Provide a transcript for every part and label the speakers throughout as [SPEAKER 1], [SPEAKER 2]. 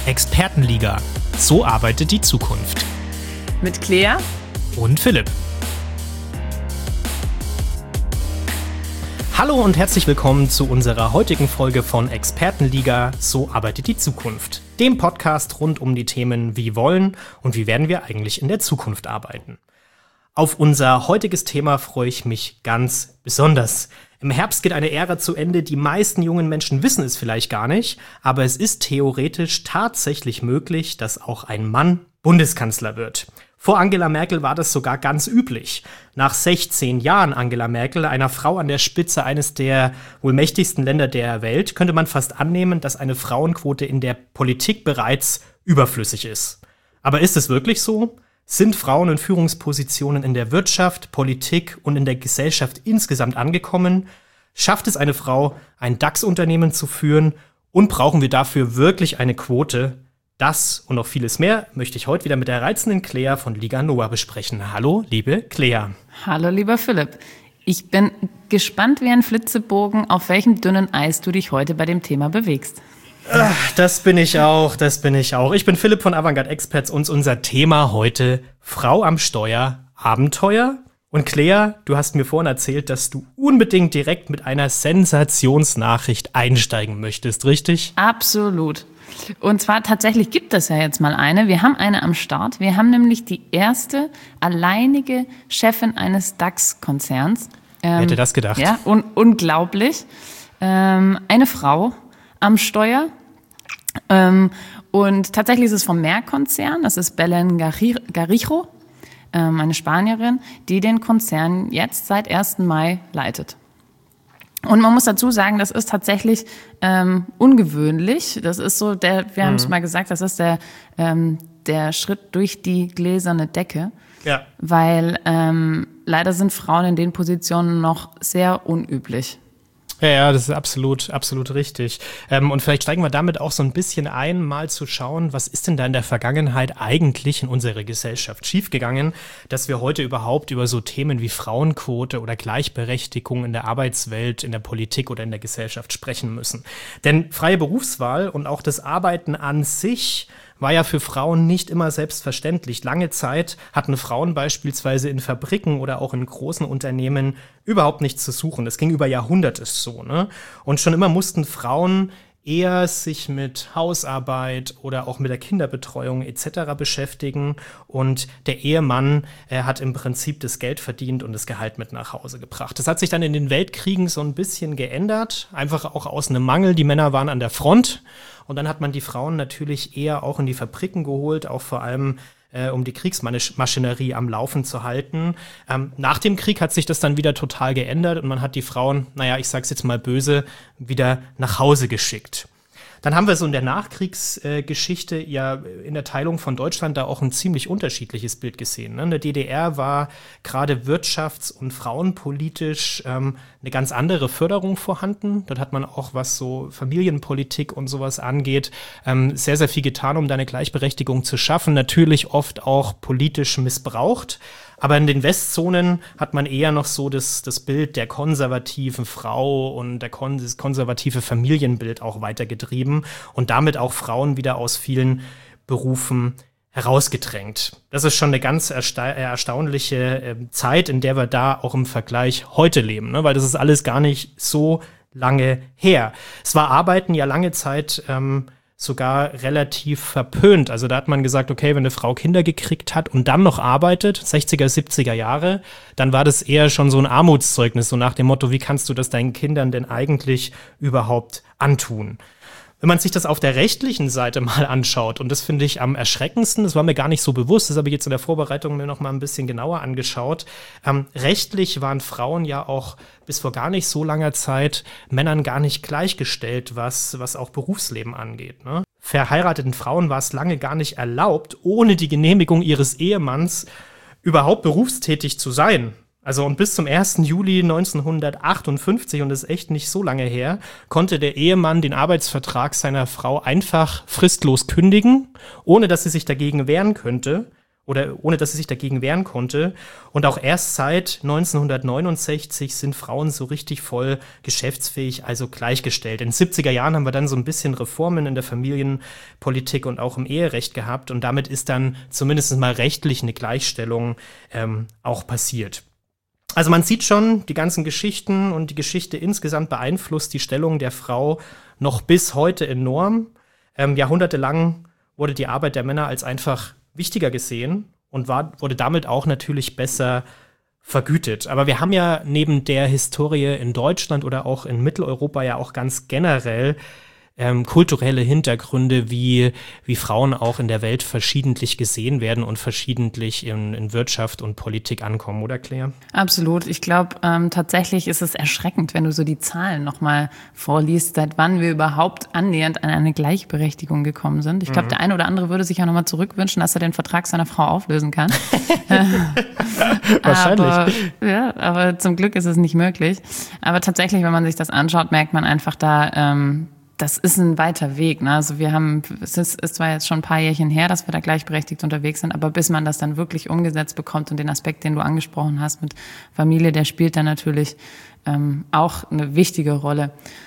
[SPEAKER 1] Expertenliga. So arbeitet die Zukunft.
[SPEAKER 2] Mit Claire
[SPEAKER 1] und Philipp. Hallo und herzlich willkommen zu unserer heutigen Folge von Expertenliga. So arbeitet die Zukunft. Dem Podcast rund um die Themen Wie wollen und wie werden wir eigentlich in der Zukunft arbeiten. Auf unser heutiges Thema freue ich mich ganz besonders. Im Herbst geht eine Ära zu Ende, die meisten jungen Menschen wissen es vielleicht gar nicht, aber es ist theoretisch tatsächlich möglich, dass auch ein Mann Bundeskanzler wird. Vor Angela Merkel war das sogar ganz üblich. Nach 16 Jahren Angela Merkel, einer Frau an der Spitze eines der wohl mächtigsten Länder der Welt, könnte man fast annehmen, dass eine Frauenquote in der Politik bereits überflüssig ist. Aber ist es wirklich so? Sind Frauen in Führungspositionen in der Wirtschaft, Politik und in der Gesellschaft insgesamt angekommen? Schafft es eine Frau, ein DAX-Unternehmen zu führen? Und brauchen wir dafür wirklich eine Quote? Das und noch vieles mehr möchte ich heute wieder mit der reizenden Claire von Liga Noah besprechen. Hallo, liebe Claire.
[SPEAKER 2] Hallo, lieber Philipp. Ich bin gespannt wie ein Flitzebogen, auf welchem dünnen Eis du dich heute bei dem Thema bewegst.
[SPEAKER 1] Das bin ich auch. Ich bin Philipp von Avantgarde Experts und unser Thema heute Frau am Steuer, Abenteuer. Und Claire, du hast mir vorhin erzählt, dass du unbedingt direkt mit einer Sensationsnachricht einsteigen möchtest, richtig?
[SPEAKER 2] Absolut. Und zwar tatsächlich gibt es ja jetzt mal eine. Wir haben eine am Start. Wir haben nämlich die erste alleinige Chefin eines DAX-Konzerns.
[SPEAKER 1] Wer hätte das gedacht?
[SPEAKER 2] Ja, unglaublich. Eine Frau am Steuer. Und tatsächlich ist es vom Merck-Konzern. Das ist Belén Garijo, eine Spanierin, die den Konzern jetzt seit 1. Mai leitet. Und man muss dazu sagen, das ist tatsächlich ungewöhnlich. Das ist so wir haben es mal gesagt, das ist der Schritt durch die gläserne Decke. Ja. Weil leider sind Frauen in den Positionen noch sehr unüblich.
[SPEAKER 1] Ja, das ist absolut richtig. Und vielleicht steigen wir damit auch so ein bisschen ein, mal zu schauen, was ist denn da in der Vergangenheit eigentlich in unserer Gesellschaft schiefgegangen, dass wir heute überhaupt über so Themen wie Frauenquote oder Gleichberechtigung in der Arbeitswelt, in der Politik oder in der Gesellschaft sprechen müssen. Denn freie Berufswahl und auch das Arbeiten an sich war ja für Frauen nicht immer selbstverständlich. Lange Zeit hatten Frauen beispielsweise in Fabriken oder auch in großen Unternehmen überhaupt nichts zu suchen. Das ging über Jahrhunderte so, ne? Und schon immer mussten Frauen eher sich mit Hausarbeit oder auch mit der Kinderbetreuung etc. beschäftigen. Und der Ehemann hat im Prinzip das Geld verdient und das Gehalt mit nach Hause gebracht. Das hat sich dann in den Weltkriegen so ein bisschen geändert, einfach auch aus einem Mangel. Die Männer waren an der Front. Und dann hat man die Frauen natürlich eher auch in die Fabriken geholt, auch vor allem um die Kriegsmaschinerie am Laufen zu halten. Nach dem Krieg hat sich das dann wieder total geändert und man hat die Frauen, ich sag's jetzt mal böse, wieder nach Hause geschickt. Dann haben wir so in der Nachkriegsgeschichte ja in der Teilung von Deutschland da auch ein ziemlich unterschiedliches Bild gesehen. In der DDR war gerade wirtschafts- und frauenpolitisch eine ganz andere Förderung vorhanden. Dort hat man auch, was so Familienpolitik und sowas angeht, sehr, sehr viel getan, um da eine Gleichberechtigung zu schaffen. Natürlich oft auch politisch missbraucht. Aber in den Westzonen hat man eher noch so das Bild der konservativen Frau und das konservative Familienbild auch weitergetrieben und damit auch Frauen wieder aus vielen Berufen herausgedrängt. Das ist schon eine ganz erstaunliche Zeit, in der wir da auch im Vergleich heute leben, ne? Weil das ist alles gar nicht so lange her. Es war Arbeiten ja lange Zeit sogar relativ verpönt. Also da hat man gesagt, okay, wenn eine Frau Kinder gekriegt hat und dann noch arbeitet, 60er, 70er Jahre, dann war das eher schon so ein Armutszeugnis, so nach dem Motto, wie kannst du das deinen Kindern denn eigentlich überhaupt antun? Wenn man sich das auf der rechtlichen Seite mal anschaut, und das finde ich am erschreckendsten, das war mir gar nicht so bewusst, das habe ich jetzt in der Vorbereitung mir noch mal ein bisschen genauer angeschaut, rechtlich waren Frauen ja auch bis vor gar nicht so langer Zeit Männern gar nicht gleichgestellt, was auch Berufsleben angeht, ne? Verheirateten Frauen war es lange gar nicht erlaubt, ohne die Genehmigung ihres Ehemanns überhaupt berufstätig zu sein. Also und bis zum 1. Juli 1958, und das ist echt nicht so lange her, konnte der Ehemann den Arbeitsvertrag seiner Frau einfach fristlos kündigen, ohne dass sie sich dagegen wehren könnte. oder ohne dass sie sich dagegen wehren konnte. Und auch erst seit 1969 sind Frauen so richtig voll geschäftsfähig, also gleichgestellt. In den 70er Jahren haben wir dann so ein bisschen Reformen in der Familienpolitik und auch im Eherecht gehabt. Und damit ist dann zumindest mal rechtlich eine Gleichstellung auch passiert. Also man sieht schon, die ganzen Geschichten und die Geschichte insgesamt beeinflusst die Stellung der Frau noch bis heute enorm. Jahrhundertelang wurde die Arbeit der Männer als einfach wichtiger gesehen und wurde damit auch natürlich besser vergütet. Aber wir haben ja neben der Historie in Deutschland oder auch in Mitteleuropa ja auch ganz generell kulturelle Hintergründe, wie Frauen auch in der Welt verschiedentlich gesehen werden und verschiedentlich in Wirtschaft und Politik ankommen, oder Claire?
[SPEAKER 2] Absolut. Ich glaube, tatsächlich ist es erschreckend, wenn du so die Zahlen nochmal vorliest, seit wann wir überhaupt annähernd an eine Gleichberechtigung gekommen sind. Ich glaube, der eine oder andere würde sich ja nochmal zurückwünschen, dass er den Vertrag seiner Frau auflösen kann.
[SPEAKER 1] Wahrscheinlich.
[SPEAKER 2] Aber zum Glück ist es nicht möglich. Aber tatsächlich, wenn man sich das anschaut, merkt man einfach das ist ein weiter Weg. Ne? Also es ist zwar jetzt schon ein paar Jährchen her, dass wir da gleichberechtigt unterwegs sind, aber bis man das dann wirklich umgesetzt bekommt und den Aspekt, den du angesprochen hast mit Familie, der spielt dann natürlich auch eine wichtige Rolle.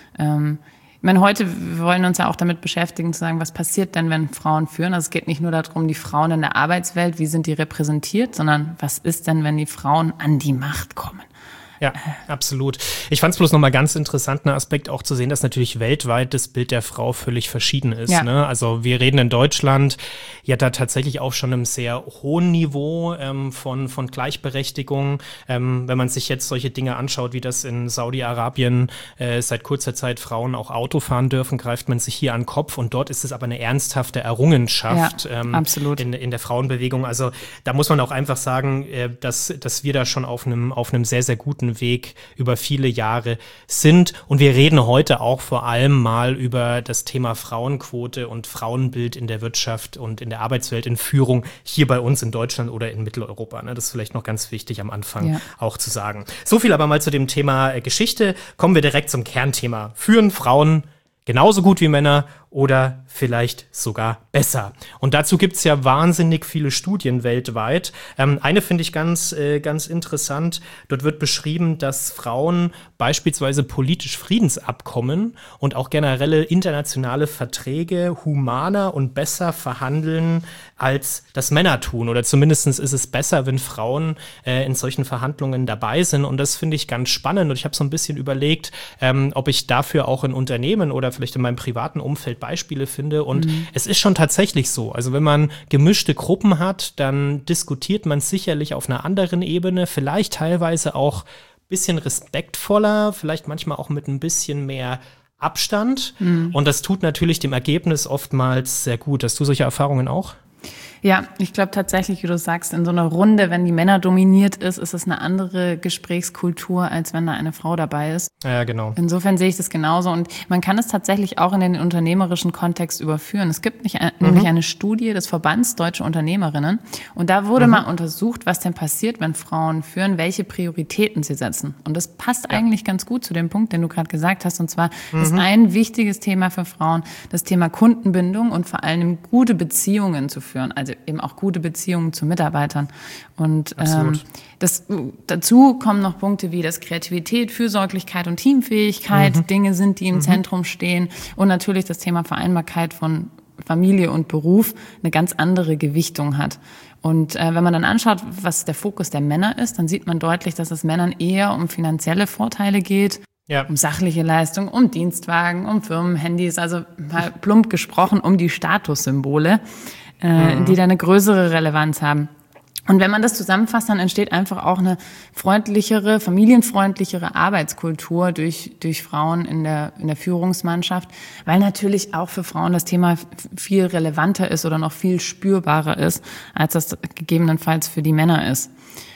[SPEAKER 2] Ich meine, heute, wir wollen uns ja auch damit beschäftigen, zu sagen, was passiert denn, wenn Frauen führen? Also es geht nicht nur darum, die Frauen in der Arbeitswelt, wie sind die repräsentiert, sondern was ist denn, wenn die Frauen an die Macht kommen?
[SPEAKER 1] Ja, absolut. Ich fand es bloß nochmal ganz interessant, einen Aspekt auch zu sehen, dass natürlich weltweit das Bild der Frau völlig verschieden ist.
[SPEAKER 2] Ja.
[SPEAKER 1] Ne? Also wir reden in Deutschland ja da tatsächlich auch schon einem sehr hohen Niveau von Gleichberechtigung. Wenn man sich jetzt solche Dinge anschaut, wie das in Saudi-Arabien seit kurzer Zeit Frauen auch Auto fahren dürfen, greift man sich hier an den Kopf. Und dort ist es aber eine ernsthafte Errungenschaft
[SPEAKER 2] absolut.
[SPEAKER 1] In der Frauenbewegung. Also da muss man auch einfach sagen, dass wir da schon auf einem sehr, sehr guten Weg über viele Jahre sind. Und wir reden heute auch vor allem mal über das Thema Frauenquote und Frauenbild in der Wirtschaft und in der Arbeitswelt, in Führung hier bei uns in Deutschland oder in Mitteleuropa. Ne? Das ist vielleicht noch ganz wichtig am Anfang auch zu sagen. So viel aber mal zu dem Thema Geschichte. Kommen wir direkt zum Kernthema. Führen Frauen genauso gut wie Männer oder vielleicht sogar besser? Und dazu gibt's ja wahnsinnig viele Studien weltweit. Eine finde ich ganz interessant. Dort wird beschrieben, dass Frauen beispielsweise politische Friedensabkommen und auch generelle internationale Verträge humaner und besser verhandeln, als das Männer tun. Oder zumindest ist es besser, wenn Frauen in solchen Verhandlungen dabei sind. Und das finde ich ganz spannend. Und ich habe so ein bisschen überlegt, ob ich dafür auch in Unternehmen oder vielleicht in meinem privaten Umfeld Beispiele finde. Und es ist schon tatsächlich so. Also wenn man gemischte Gruppen hat, dann diskutiert man sicherlich auf einer anderen Ebene, vielleicht teilweise auch ein bisschen respektvoller, vielleicht manchmal auch mit ein bisschen mehr Abstand. Und das tut natürlich dem Ergebnis oftmals sehr gut. Hast du solche Erfahrungen auch?
[SPEAKER 2] Ja, ich glaube tatsächlich, wie du sagst, in so einer Runde, wenn die Männer dominiert ist es eine andere Gesprächskultur, als wenn da eine Frau dabei ist.
[SPEAKER 1] Ja, genau.
[SPEAKER 2] Insofern sehe ich das genauso. Und man kann es tatsächlich auch in den unternehmerischen Kontext überführen. Es gibt nämlich eine Studie des Verbands Deutsche Unternehmerinnen. Und da wurde mal untersucht, was denn passiert, wenn Frauen führen, welche Prioritäten sie setzen. Und das passt eigentlich ganz gut zu dem Punkt, den du gerade gesagt hast. Und zwar ist ein wichtiges Thema für Frauen das Thema Kundenbindung und vor allem gute Beziehungen zu führen. Also eben auch gute Beziehungen zu Mitarbeitern. Und dazu kommen noch Punkte wie das Kreativität, Fürsorglichkeit und Teamfähigkeit, Dinge sind, die im Zentrum stehen. Und natürlich das Thema Vereinbarkeit von Familie und Beruf eine ganz andere Gewichtung hat. Und wenn man dann anschaut, was der Fokus der Männer ist, dann sieht man deutlich, dass es Männern eher um finanzielle Vorteile geht, um sachliche Leistung, um Dienstwagen, um Firmenhandys, also mal plump gesprochen um die Statussymbole, die da eine größere Relevanz haben. Und wenn man das zusammenfasst, dann entsteht einfach auch eine freundlichere, familienfreundlichere Arbeitskultur durch Frauen in der Führungsmannschaft, weil natürlich auch für Frauen das Thema viel relevanter ist oder noch viel spürbarer ist, als das gegebenenfalls für die Männer ist.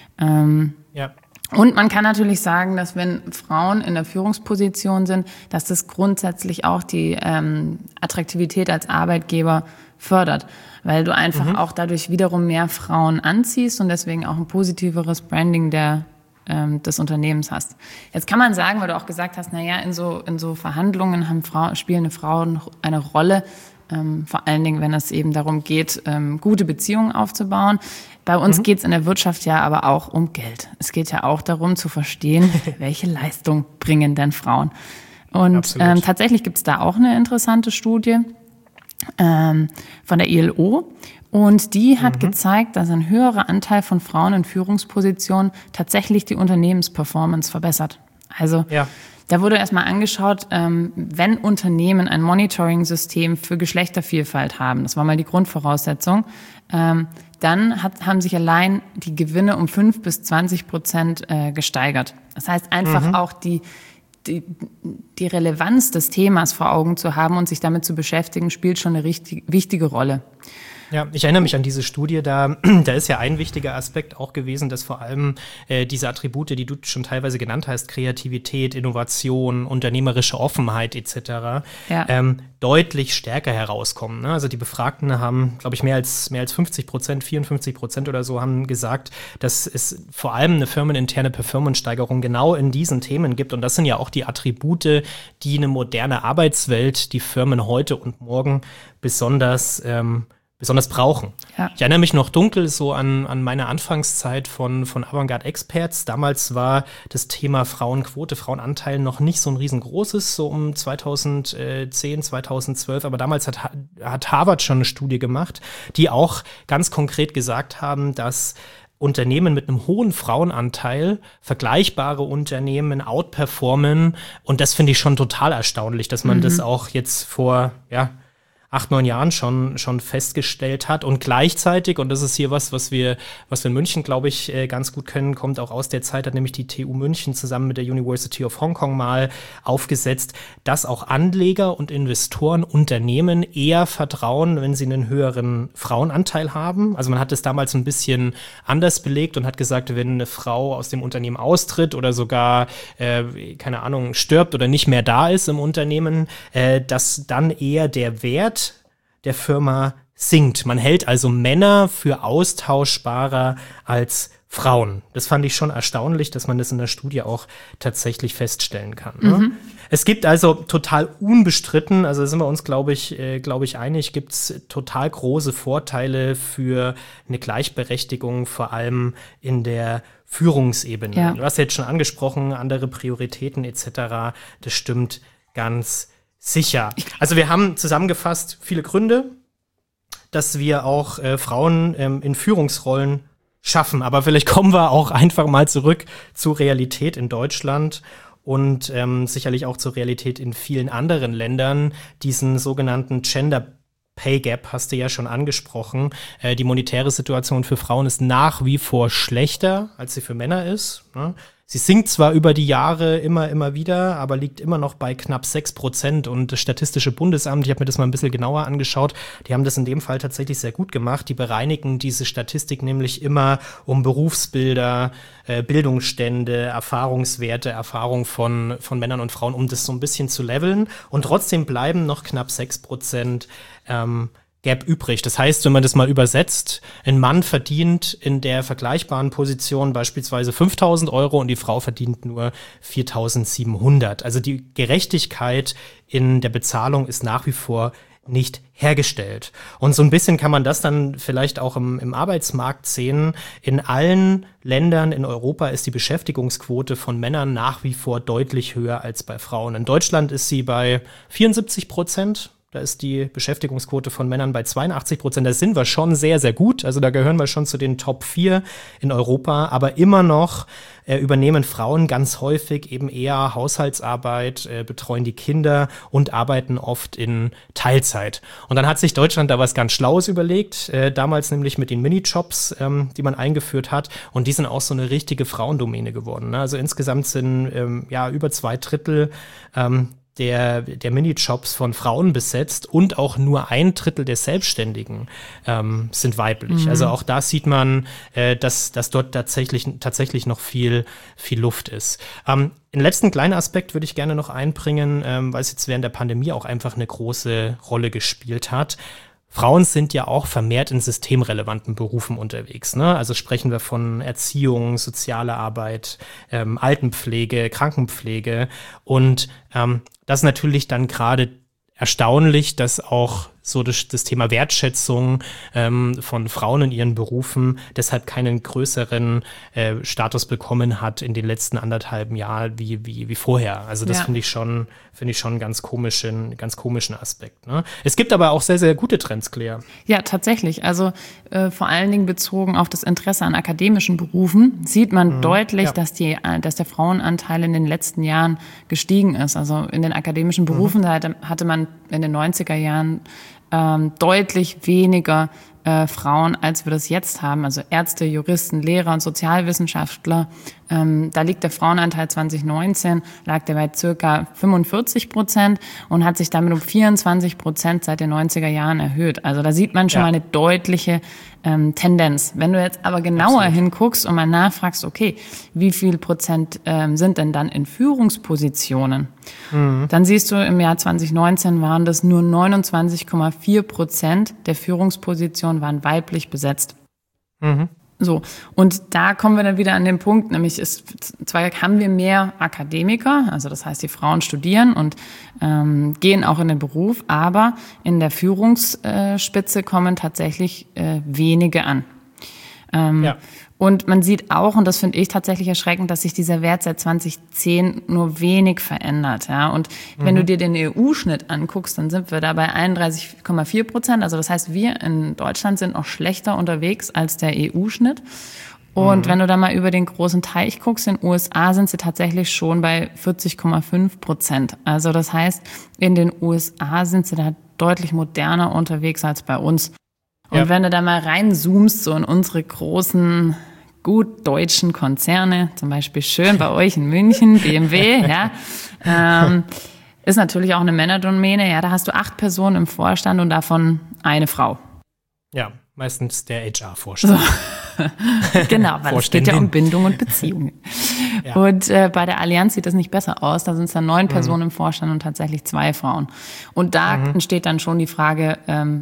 [SPEAKER 2] Und man kann natürlich sagen, dass wenn Frauen in der Führungsposition sind, dass das grundsätzlich auch die Attraktivität als Arbeitgeber fördert, weil du einfach auch dadurch wiederum mehr Frauen anziehst und deswegen auch ein positiveres Branding des Unternehmens hast. Jetzt kann man sagen, weil du auch gesagt hast, in so Verhandlungen spielen Frauen eine Rolle, vor allen Dingen, wenn es eben darum geht, gute Beziehungen aufzubauen. Bei uns geht es in der Wirtschaft ja aber auch um Geld. Es geht ja auch darum zu verstehen, welche Leistung bringen denn Frauen. Und tatsächlich gibt es da auch eine interessante Studie von der ILO. Und die hat gezeigt, dass ein höherer Anteil von Frauen in Führungspositionen tatsächlich die Unternehmensperformance verbessert. Also da wurde erstmal angeschaut, wenn Unternehmen ein Monitoring-System für Geschlechtervielfalt haben, das war mal die Grundvoraussetzung, dann haben sich allein die Gewinne um 5-20% gesteigert. Das heißt einfach auch die Relevanz des Themas vor Augen zu haben und sich damit zu beschäftigen, spielt schon eine richtig wichtige Rolle.
[SPEAKER 1] Ja, ich erinnere mich an diese Studie, da ist ja ein wichtiger Aspekt auch gewesen, dass vor allem diese Attribute, die du schon teilweise genannt hast, Kreativität, Innovation, unternehmerische Offenheit etc., deutlich stärker herauskommen. Ne? Also die Befragten haben, glaube ich, mehr als 50%, 54% oder so, haben gesagt, dass es vor allem eine firmeninterne Performance-Steigerung genau in diesen Themen gibt. Und das sind ja auch die Attribute, die eine moderne Arbeitswelt, die Firmen heute und morgen besonders brauchen. Ja. Ich erinnere mich noch dunkel so an meine Anfangszeit von Avantgarde Experts. Damals war das Thema Frauenquote, Frauenanteil noch nicht so ein riesengroßes, so um 2010, 2012. Aber damals hat Harvard schon eine Studie gemacht, die auch ganz konkret gesagt haben, dass Unternehmen mit einem hohen Frauenanteil, vergleichbare Unternehmen outperformen. Und das finde ich schon total erstaunlich, dass man das auch jetzt vor, 8-9 Jahren schon festgestellt hat. Und gleichzeitig, und das ist hier was wir in München, glaube ich, ganz gut können, kommt auch aus der Zeit, hat nämlich die TU München zusammen mit der University of Hong Kong mal aufgesetzt, dass auch Anleger und Investoren Unternehmen eher vertrauen, wenn sie einen höheren Frauenanteil haben. Also man hat es damals ein bisschen anders belegt und hat gesagt, wenn eine Frau aus dem Unternehmen austritt oder sogar, stirbt oder nicht mehr da ist im Unternehmen, dass dann eher der Wert der Firma sinkt. Man hält also Männer für austauschbarer als Frauen. Das fand ich schon erstaunlich, dass man das in der Studie auch tatsächlich feststellen kann. Ne? Es gibt also total unbestritten, also sind wir uns, glaube ich, einig, gibt es total große Vorteile für eine Gleichberechtigung, vor allem in der Führungsebene. Ja. Du hast jetzt schon angesprochen, andere Prioritäten etc. Das stimmt ganz sicher. Also wir haben zusammengefasst viele Gründe, dass wir auch Frauen in Führungsrollen schaffen. Aber vielleicht kommen wir auch einfach mal zurück zur Realität in Deutschland und sicherlich auch zur Realität in vielen anderen Ländern. Diesen sogenannten Gender Pay Gap hast du ja schon angesprochen. Die monetäre Situation für Frauen ist nach wie vor schlechter, als sie für Männer ist. Ne? Sie sinkt zwar über die Jahre immer wieder, aber liegt immer noch bei knapp 6%. Und das Statistische Bundesamt, ich habe mir das mal ein bisschen genauer angeschaut, die haben das in dem Fall tatsächlich sehr gut gemacht. Die bereinigen diese Statistik nämlich immer um Berufsbilder, Bildungsstände, Erfahrungswerte, Erfahrung von Männern und Frauen, um das so ein bisschen zu leveln. Und trotzdem bleiben noch knapp 6% Gap übrig. Das heißt, wenn man das mal übersetzt, ein Mann verdient in der vergleichbaren Position beispielsweise 5.000 € und die Frau verdient nur 4.700. Also die Gerechtigkeit in der Bezahlung ist nach wie vor nicht hergestellt. Und so ein bisschen kann man das dann vielleicht auch im Arbeitsmarkt sehen. In allen Ländern in Europa ist die Beschäftigungsquote von Männern nach wie vor deutlich höher als bei Frauen. In Deutschland ist sie bei 74%. Da ist die Beschäftigungsquote von Männern bei 82%. Da sind wir schon sehr, sehr gut. Also da gehören wir schon zu den Top 4 in Europa. Aber immer noch übernehmen Frauen ganz häufig eben eher Haushaltsarbeit, betreuen die Kinder und arbeiten oft in Teilzeit. Und dann hat sich Deutschland da was ganz Schlaues überlegt, damals nämlich mit den Minijobs, die man eingeführt hat. Und die sind auch so eine richtige Frauendomäne geworden. Ne? Also insgesamt sind über 2/3 der Minijobs von Frauen besetzt und auch nur 1/3 der Selbstständigen sind weiblich. Also auch da sieht man, dass dort tatsächlich noch viel Luft ist. Den letzten kleinen Aspekt würde ich gerne noch einbringen, weil es jetzt während der Pandemie auch einfach eine große Rolle gespielt hat. Frauen sind ja auch vermehrt in systemrelevanten Berufen unterwegs, ne? Also sprechen wir von Erziehung, soziale Arbeit, Altenpflege, Krankenpflege. Und das ist natürlich dann gerade erstaunlich, dass auch so das Thema Wertschätzung von Frauen in ihren Berufen deshalb keinen größeren Status bekommen hat in den letzten 1,5 Jahren wie vorher. Also das finde ich schon einen ganz komischen Aspekt. Ne? Es gibt aber auch sehr, sehr gute Trends, Claire.
[SPEAKER 2] Ja, tatsächlich. Also vor allen Dingen bezogen auf das Interesse an akademischen Berufen sieht man deutlich, dass der Frauenanteil in den letzten Jahren gestiegen ist. Also in den akademischen Berufen hatte man in den 90er Jahren deutlich weniger Frauen, als wir das jetzt haben. Also Ärzte, Juristen, Lehrer und Sozialwissenschaftler. Da liegt der Frauenanteil 2019, lag der bei circa 45% und hat sich damit um 24% seit den 90er Jahren erhöht. Also da sieht man schon mal eine deutliche Tendenz. Wenn du jetzt aber genauer hinguckst und mal nachfragst, okay, wie viel Prozent sind denn dann in Führungspositionen? Dann siehst du, im Jahr 2019 waren das nur 29,4% der Führungspositionen waren weiblich besetzt. So, und da kommen wir dann wieder an den Punkt, nämlich zwar haben wir mehr Akademiker, also das heißt, die Frauen studieren und gehen auch in den Beruf, aber in der Führungsspitze kommen tatsächlich wenige an. Und man sieht auch, und das finde ich tatsächlich erschreckend, dass sich dieser Wert seit 2010 nur wenig verändert. Ja? Und wenn du dir den EU-Schnitt anguckst, dann sind wir da bei 31,4%. Also das heißt, wir in Deutschland sind noch schlechter unterwegs als der EU-Schnitt. Und wenn du da mal über den großen Teich guckst, in den USA sind sie tatsächlich schon bei 40,5%. Also das heißt, in den USA sind sie da deutlich moderner unterwegs als bei uns. Und wenn du da mal reinzoomst, so in unsere großen, gut deutschen Konzerne, zum Beispiel schön bei euch in München, BMW, ist natürlich auch eine Männerdomäne. Ja, da hast du 8 Personen im Vorstand und davon eine Frau.
[SPEAKER 1] Ja, meistens der HR-Vorstand. So.
[SPEAKER 2] Genau, weil es geht ja um Bindung und Beziehungen. Und bei der Allianz sieht das nicht besser aus. Da sind es dann 9 Personen im Vorstand und tatsächlich 2 Frauen. Und da entsteht dann schon die Frage,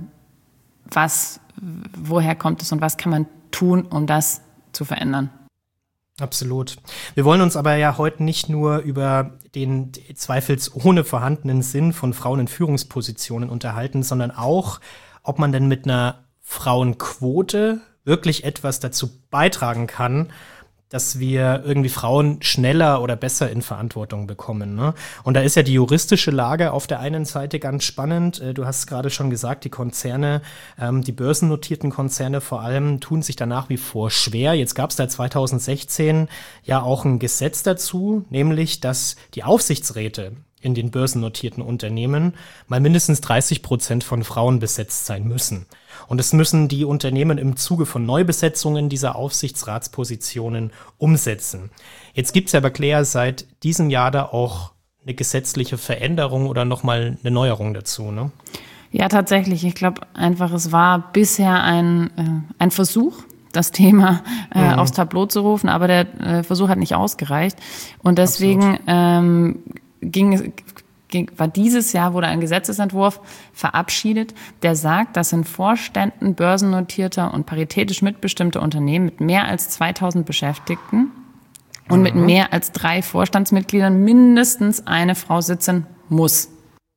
[SPEAKER 2] woher kommt es und was kann man tun, um das zu verändern?
[SPEAKER 1] Absolut. Wir wollen uns aber ja heute nicht nur über den zweifelsohne vorhandenen Sinn von Frauen in Führungspositionen unterhalten, sondern auch, ob man denn mit einer Frauenquote wirklich etwas dazu beitragen kann, dass wir irgendwie Frauen schneller oder besser in Verantwortung bekommen. Ne? Und da ist ja die juristische Lage auf der einen Seite ganz spannend. Du hast gerade schon gesagt, die Konzerne, die börsennotierten Konzerne vor allem, tun sich da nach wie vor schwer. Jetzt gab es da 2016 ja auch ein Gesetz dazu, nämlich, dass die Aufsichtsräte in den börsennotierten Unternehmen mal mindestens 30% von Frauen besetzt sein müssen. Und es müssen die Unternehmen im Zuge von Neubesetzungen dieser Aufsichtsratspositionen umsetzen. Jetzt gibt es ja bei Claire seit diesem Jahr da auch eine gesetzliche Veränderung oder nochmal eine Neuerung dazu, ne?
[SPEAKER 2] Ja, tatsächlich. Ich glaube einfach, es war bisher ein Versuch, das Thema aufs Tableau zu rufen, aber der Versuch hat nicht ausgereicht. Und deswegen war dieses Jahr wurde ein Gesetzesentwurf verabschiedet, der sagt, dass in Vorständen börsennotierter und paritätisch mitbestimmter Unternehmen mit mehr als 2000 Beschäftigten und mit mehr als 3 Vorstandsmitgliedern mindestens eine Frau sitzen muss.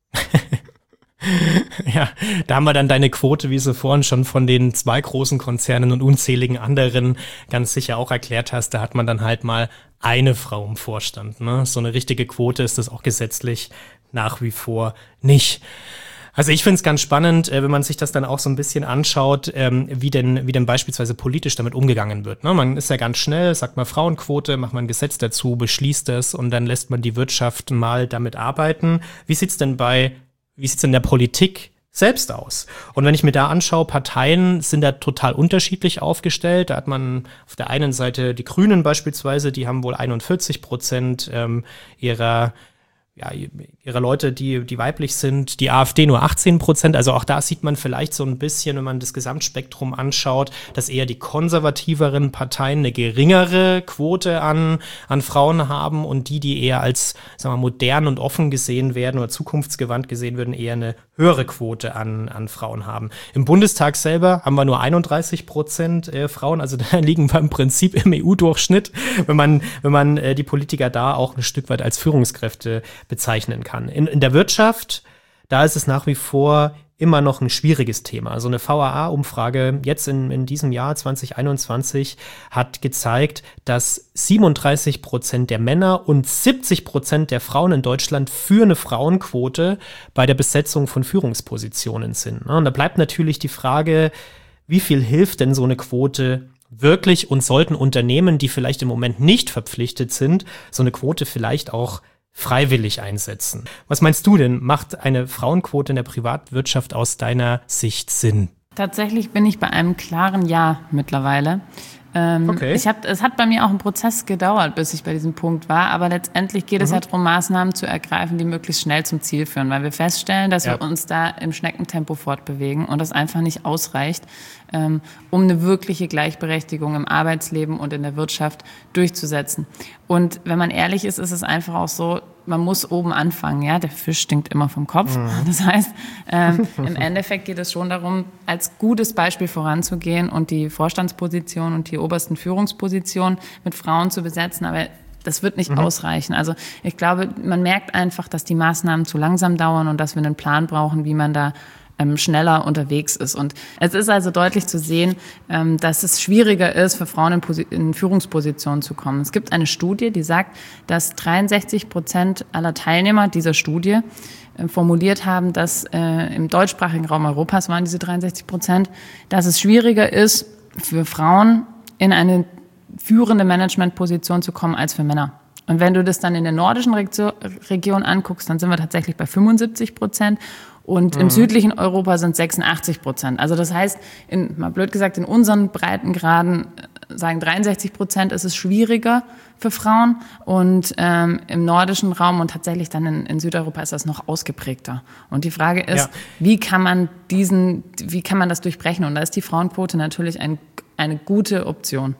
[SPEAKER 1] Ja, da haben wir dann deine Quote, wie du vorhin schon von den 2 großen Konzernen und unzähligen anderen ganz sicher auch erklärt hast. Da hat man dann halt mal eine Frau im Vorstand. Ne? So eine richtige Quote ist das auch gesetzlich nach wie vor nicht. Also ich finde es ganz spannend, wenn man sich das dann auch so ein bisschen anschaut, wie denn beispielsweise politisch damit umgegangen wird. Ne? Man ist ja ganz schnell, sagt mal Frauenquote, macht man ein Gesetz dazu, beschließt es und dann lässt man die Wirtschaft mal damit arbeiten. Wie sieht's denn in der Politik selbst aus? Und wenn ich mir da anschaue, Parteien sind da total unterschiedlich aufgestellt. Da hat man auf der einen Seite die Grünen beispielsweise, die haben wohl 41% ihrer Leute, die weiblich sind, die AfD nur 18%. Also auch da sieht man vielleicht so ein bisschen, wenn man das Gesamtspektrum anschaut, dass eher die konservativeren Parteien eine geringere Quote an Frauen haben und die eher als, sagen wir, modern und offen gesehen werden oder zukunftsgewandt gesehen werden, eher eine höhere Quote an Frauen haben. Im Bundestag selber haben wir nur 31% Frauen, also da liegen wir im Prinzip im EU-Durchschnitt, wenn man die Politiker da auch ein Stück weit als Führungskräfte bezeichnen kann. In der Wirtschaft, da ist es nach wie vor immer noch ein schwieriges Thema. Also eine VAA-Umfrage jetzt in diesem Jahr 2021 hat gezeigt, dass 37% der Männer und 70% der Frauen in Deutschland für eine Frauenquote bei der Besetzung von Führungspositionen sind. Und da bleibt natürlich die Frage, wie viel hilft denn so eine Quote wirklich, und sollten Unternehmen, die vielleicht im Moment nicht verpflichtet sind, so eine Quote vielleicht auch freiwillig einsetzen? Was meinst du denn? Macht eine Frauenquote in der Privatwirtschaft aus deiner Sicht Sinn?
[SPEAKER 2] Tatsächlich bin ich bei einem klaren Ja mittlerweile.
[SPEAKER 1] Okay.
[SPEAKER 2] Es hat bei mir auch einen Prozess gedauert, bis ich bei diesem Punkt war, aber letztendlich geht es ja darum, Maßnahmen zu ergreifen, die möglichst schnell zum Ziel führen, weil wir feststellen, dass wir uns da im Schneckentempo fortbewegen und das einfach nicht ausreicht, um eine wirkliche Gleichberechtigung im Arbeitsleben und in der Wirtschaft durchzusetzen. Und wenn man ehrlich ist, ist es einfach auch so, man muss oben anfangen, ja, der Fisch stinkt immer vom Kopf. Das heißt, im Endeffekt geht es schon darum, als gutes Beispiel voranzugehen und die Vorstandsposition und die obersten Führungspositionen mit Frauen zu besetzen, aber das wird nicht ausreichen. Also ich glaube, man merkt einfach, dass die Maßnahmen zu langsam dauern und dass wir einen Plan brauchen, wie man da schneller unterwegs ist. Und es ist also deutlich zu sehen, dass es schwieriger ist, für Frauen in Führungspositionen zu kommen. Es gibt eine Studie, die sagt, dass 63% aller Teilnehmer dieser Studie formuliert haben, dass im deutschsprachigen Raum Europas waren diese 63%, dass es schwieriger ist, für Frauen in eine führende Managementposition zu kommen als für Männer. Und wenn du das dann in der nordischen Region anguckst, dann sind wir tatsächlich bei 75%. Und im südlichen Europa sind 86%. Also das heißt, mal blöd gesagt, in unseren Breitengraden sagen 63% ist es schwieriger für Frauen. Und im nordischen Raum und tatsächlich dann in Südeuropa ist das noch ausgeprägter. Und die Frage ist, wie kann man das durchbrechen? Und da ist die Frauenquote natürlich eine gute Option.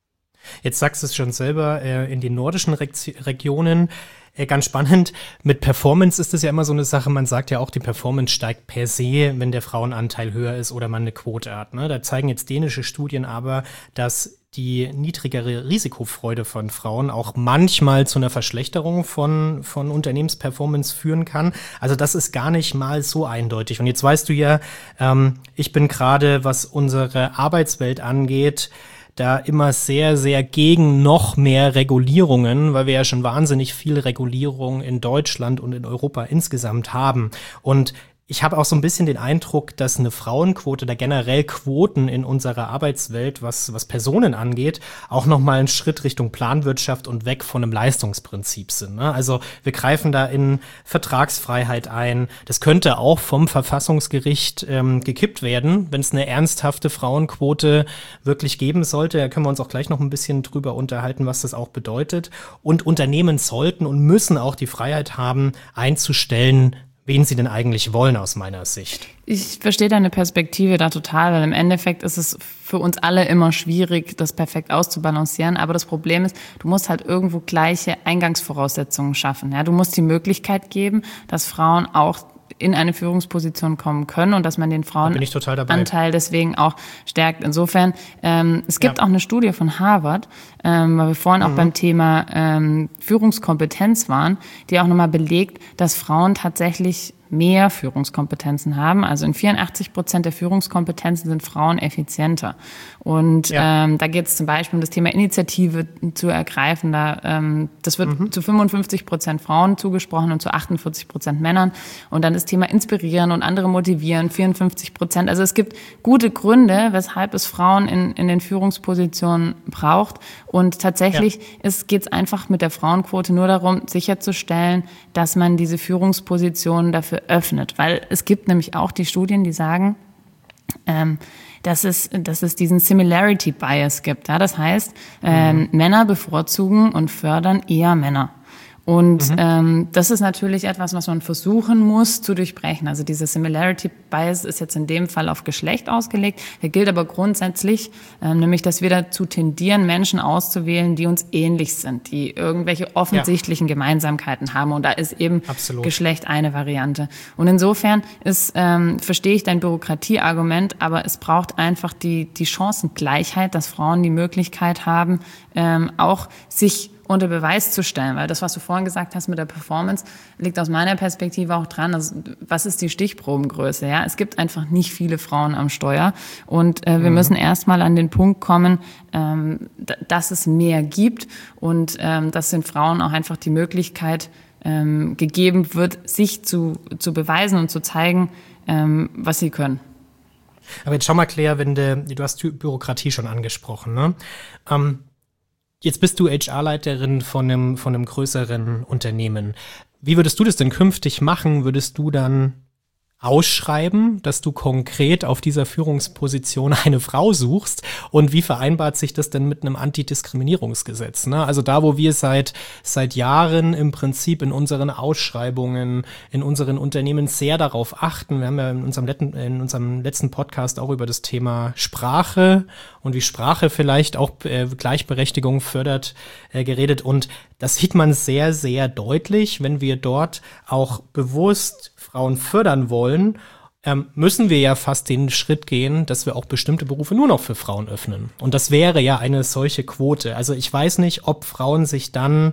[SPEAKER 1] Jetzt sagst du es schon selber, in den nordischen Regionen, ganz spannend, mit Performance ist es ja immer so eine Sache, man sagt ja auch, die Performance steigt per se, wenn der Frauenanteil höher ist oder man eine Quote hat. Ne? Da zeigen jetzt dänische Studien aber, dass die niedrigere Risikofreude von Frauen auch manchmal zu einer Verschlechterung von Unternehmensperformance führen kann. Also das ist gar nicht mal so eindeutig. Und jetzt weißt du ja, ich bin gerade, was unsere Arbeitswelt angeht, da immer sehr, sehr gegen noch mehr Regulierungen, weil wir ja schon wahnsinnig viel Regulierung in Deutschland und in Europa insgesamt haben. Und ich habe auch so ein bisschen den Eindruck, dass eine Frauenquote oder generell Quoten in unserer Arbeitswelt, was Personen angeht, auch noch mal einen Schritt Richtung Planwirtschaft und weg von einem Leistungsprinzip sind. Ne? Also wir greifen da in Vertragsfreiheit ein. Das könnte auch vom Verfassungsgericht gekippt werden, wenn es eine ernsthafte Frauenquote wirklich geben sollte. Da können wir uns auch gleich noch ein bisschen drüber unterhalten, was das auch bedeutet. Und Unternehmen sollten und müssen auch die Freiheit haben, einzustellen, wen sie denn eigentlich wollen, aus meiner Sicht.
[SPEAKER 2] Ich verstehe deine Perspektive da total, weil im Endeffekt ist es für uns alle immer schwierig, das perfekt auszubalancieren. Aber das Problem ist, du musst halt irgendwo gleiche Eingangsvoraussetzungen schaffen. Ja, du musst die Möglichkeit geben, dass Frauen auch in eine Führungsposition kommen können und dass man den Frauenanteil deswegen auch stärkt. Insofern, es gibt auch eine Studie von Harvard, weil wir vorhin auch beim Thema Führungskompetenz waren, die auch nochmal belegt, dass Frauen tatsächlich mehr Führungskompetenzen haben. Also in 84% der Führungskompetenzen sind Frauen effizienter. Und da geht es zum Beispiel um das Thema Initiative zu ergreifen. Das wird zu 55% Frauen zugesprochen und zu 48% Männern. Und dann das Thema Inspirieren und andere motivieren, 54%. Also es gibt gute Gründe, weshalb es Frauen in den Führungspositionen braucht. Und tatsächlich geht es einfach mit der Frauenquote nur darum, sicherzustellen, dass man diese Führungspositionen dafür öffnet. Weil es gibt nämlich auch die Studien, die sagen, dass es diesen Similarity Bias gibt. Ja? Das heißt, Männer bevorzugen und fördern eher Männer. Und das ist natürlich etwas, was man versuchen muss zu durchbrechen. Also dieser Similarity Bias ist jetzt in dem Fall auf Geschlecht ausgelegt. Der gilt aber grundsätzlich, nämlich, dass wir dazu tendieren, Menschen auszuwählen, die uns ähnlich sind, die irgendwelche offensichtlichen Gemeinsamkeiten haben. Und da ist eben Geschlecht eine Variante. Und insofern verstehe ich dein Bürokratieargument, aber es braucht einfach die Chancengleichheit, dass Frauen die Möglichkeit haben, auch sich unter Beweis zu stellen, weil das, was du vorhin gesagt hast mit der Performance, liegt aus meiner Perspektive auch dran. Also, was ist die Stichprobengröße? Ja, es gibt einfach nicht viele Frauen am Steuer und wir müssen erstmal an den Punkt kommen, dass es mehr gibt und dass den Frauen auch einfach die Möglichkeit gegeben wird, sich zu beweisen und zu zeigen, was sie können.
[SPEAKER 1] Aber jetzt schau mal, Claire, du hast die Bürokratie schon angesprochen, ne? Jetzt bist du HR-Leiterin von einem größeren Unternehmen. Wie würdest du das denn künftig machen? Würdest du dann ausschreiben, dass du konkret auf dieser Führungsposition eine Frau suchst? Und wie vereinbart sich das denn mit einem Antidiskriminierungsgesetz? Ne? Also da, wo wir seit Jahren im Prinzip in unseren Ausschreibungen, in unseren Unternehmen sehr darauf achten. Wir haben ja in unserem letzten Podcast auch über das Thema Sprache und wie Sprache vielleicht auch Gleichberechtigung fördert, geredet. Und das sieht man sehr, sehr deutlich, wenn wir dort auch bewusst Frauen fördern wollen, müssen wir ja fast den Schritt gehen, dass wir auch bestimmte Berufe nur noch für Frauen öffnen. Und das wäre ja eine solche Quote. Also ich weiß nicht, ob Frauen sich dann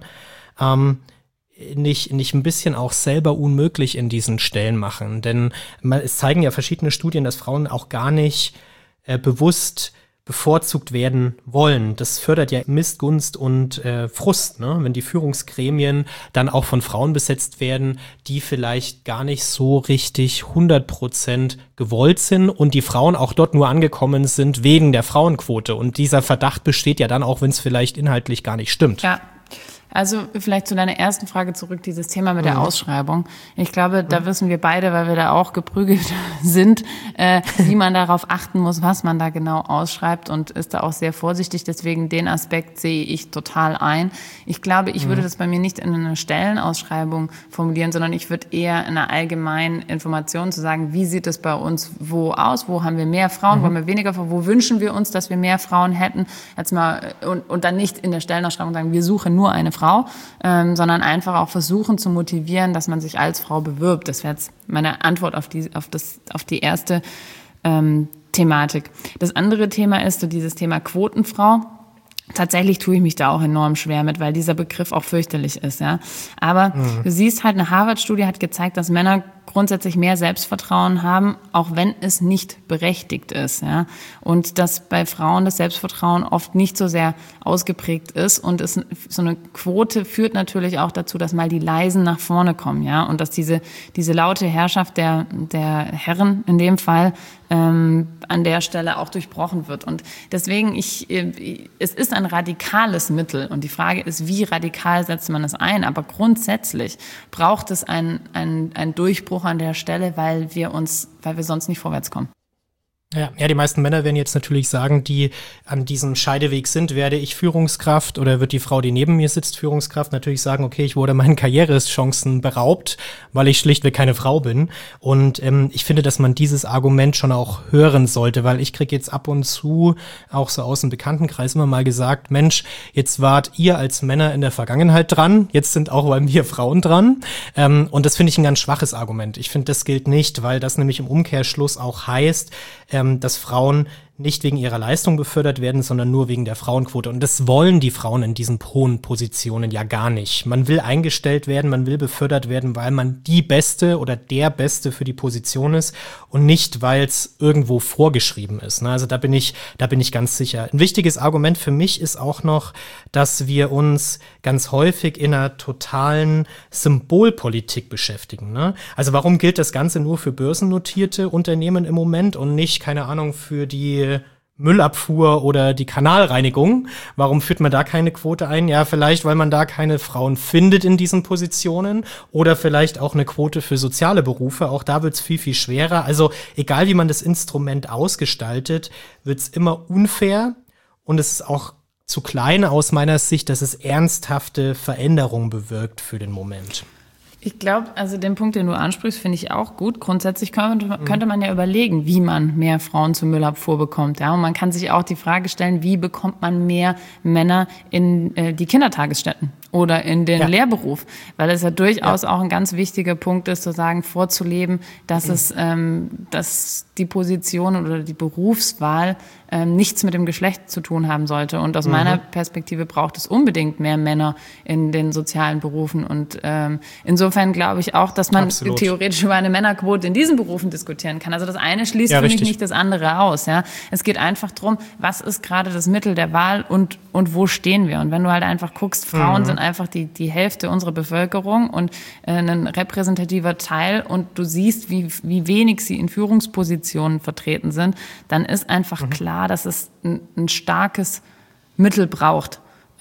[SPEAKER 1] nicht ein bisschen auch selber unmöglich in diesen Stellen machen. Denn es zeigen ja verschiedene Studien, dass Frauen auch gar nicht bewusst bevorzugt werden wollen. Das fördert ja Missgunst und Frust, ne? Wenn die Führungsgremien dann auch von Frauen besetzt werden, die vielleicht gar nicht so richtig 100% gewollt sind und die Frauen auch dort nur angekommen sind wegen der Frauenquote. Und dieser Verdacht besteht ja dann auch, wenn es vielleicht inhaltlich gar nicht stimmt.
[SPEAKER 2] Ja. Also vielleicht zu deiner ersten Frage zurück, dieses Thema mit der Ausschreibung. Ich glaube, da wissen wir beide, weil wir da auch geprügelt sind, wie man darauf achten muss, was man da genau ausschreibt und ist da auch sehr vorsichtig. Deswegen den Aspekt sehe ich total ein. Ich glaube, ich würde das bei mir nicht in einer Stellenausschreibung formulieren, sondern ich würde eher in einer allgemeinen Information zu sagen, wie sieht es bei uns wo aus? Wo haben wir mehr Frauen? Wo haben wir weniger Frauen? Wo wünschen wir uns, dass wir mehr Frauen hätten? Jetzt mal, und dann nicht in der Stellenausschreibung sagen, wir suchen nur eine Frau, sondern einfach auch versuchen zu motivieren, dass man sich als Frau bewirbt. Das wäre jetzt meine Antwort auf die erste Thematik. Das andere Thema ist so dieses Thema Quotenfrau. Tatsächlich tue ich mich da auch enorm schwer mit, weil dieser Begriff auch fürchterlich ist, ja. Aber du siehst halt, eine Harvard-Studie hat gezeigt, dass Männer grundsätzlich mehr Selbstvertrauen haben, auch wenn es nicht berechtigt ist, ja. Und dass bei Frauen das Selbstvertrauen oft nicht so sehr ausgeprägt ist und so eine Quote führt natürlich auch dazu, dass mal die Leisen nach vorne kommen, ja. Und dass diese laute Herrschaft der Herren in dem Fall an der Stelle auch durchbrochen wird. Und deswegen, es ist ein radikales Mittel. Und die Frage ist, wie radikal setzt man es ein? Aber grundsätzlich braucht es einen Durchbruch an der Stelle, weil wir sonst nicht vorwärts kommen.
[SPEAKER 1] Ja, die meisten Männer werden jetzt natürlich sagen, die an diesem Scheideweg sind, werde ich Führungskraft oder wird die Frau, die neben mir sitzt, Führungskraft, natürlich sagen, okay, ich wurde meinen Karrierechancen beraubt, weil ich schlichtweg keine Frau bin. Und ich finde, dass man dieses Argument schon auch hören sollte, weil ich kriege jetzt ab und zu, auch so aus dem Bekanntenkreis, immer mal gesagt, Mensch, jetzt wart ihr als Männer in der Vergangenheit dran, jetzt sind auch bei mir Frauen dran. Und das finde ich ein ganz schwaches Argument. Ich finde, das gilt nicht, weil das nämlich im Umkehrschluss auch heißt, dass Frauen nicht wegen ihrer Leistung befördert werden, sondern nur wegen der Frauenquote. Und das wollen die Frauen in diesen hohen Positionen ja gar nicht. Man will eingestellt werden, man will befördert werden, weil man die Beste oder der Beste für die Position ist und nicht, weil es irgendwo vorgeschrieben ist. Also da bin ich ganz sicher. Ein wichtiges Argument für mich ist auch noch, dass wir uns ganz häufig in einer totalen Symbolpolitik beschäftigen. Also warum gilt das Ganze nur für börsennotierte Unternehmen im Moment und nicht, keine Ahnung, für die Müllabfuhr oder die Kanalreinigung? Warum führt man da keine Quote ein? Ja, vielleicht, weil man da keine Frauen findet in diesen Positionen oder vielleicht auch eine Quote für soziale Berufe. Auch da wird's viel, viel schwerer. Also egal, wie man das Instrument ausgestaltet, wird's immer unfair und es ist auch zu klein aus meiner Sicht, dass es ernsthafte Veränderungen bewirkt für den Moment.
[SPEAKER 2] Ich glaube, also den Punkt, den du ansprichst, finde ich auch gut. Grundsätzlich könnte man ja überlegen, wie man mehr Frauen zur Müllabfuhr bekommt. Ja? Und man kann sich auch die Frage stellen, wie bekommt man mehr Männer in die Kindertagesstätten oder in den Lehrberuf? Weil es ja durchaus auch ein ganz wichtiger Punkt ist, zu sagen, vorzuleben, dass dass die Position oder die Berufswahl nichts mit dem Geschlecht zu tun haben sollte. Und aus meiner Perspektive braucht es unbedingt mehr Männer in den sozialen Berufen. Und insofern glaube ich auch, dass man theoretisch über eine Männerquote in diesen Berufen diskutieren kann. Also das eine schließt für mich nicht das andere aus. Ja? Es geht einfach darum, was ist gerade das Mittel der Wahl und wo stehen wir. Und wenn du halt einfach guckst, Frauen sind einfach die Hälfte unserer Bevölkerung und ein repräsentativer Teil und du siehst, wie wenig sie in Führungspositionen vertreten sind, dann ist einfach klar, dass es ein starkes Mittel braucht,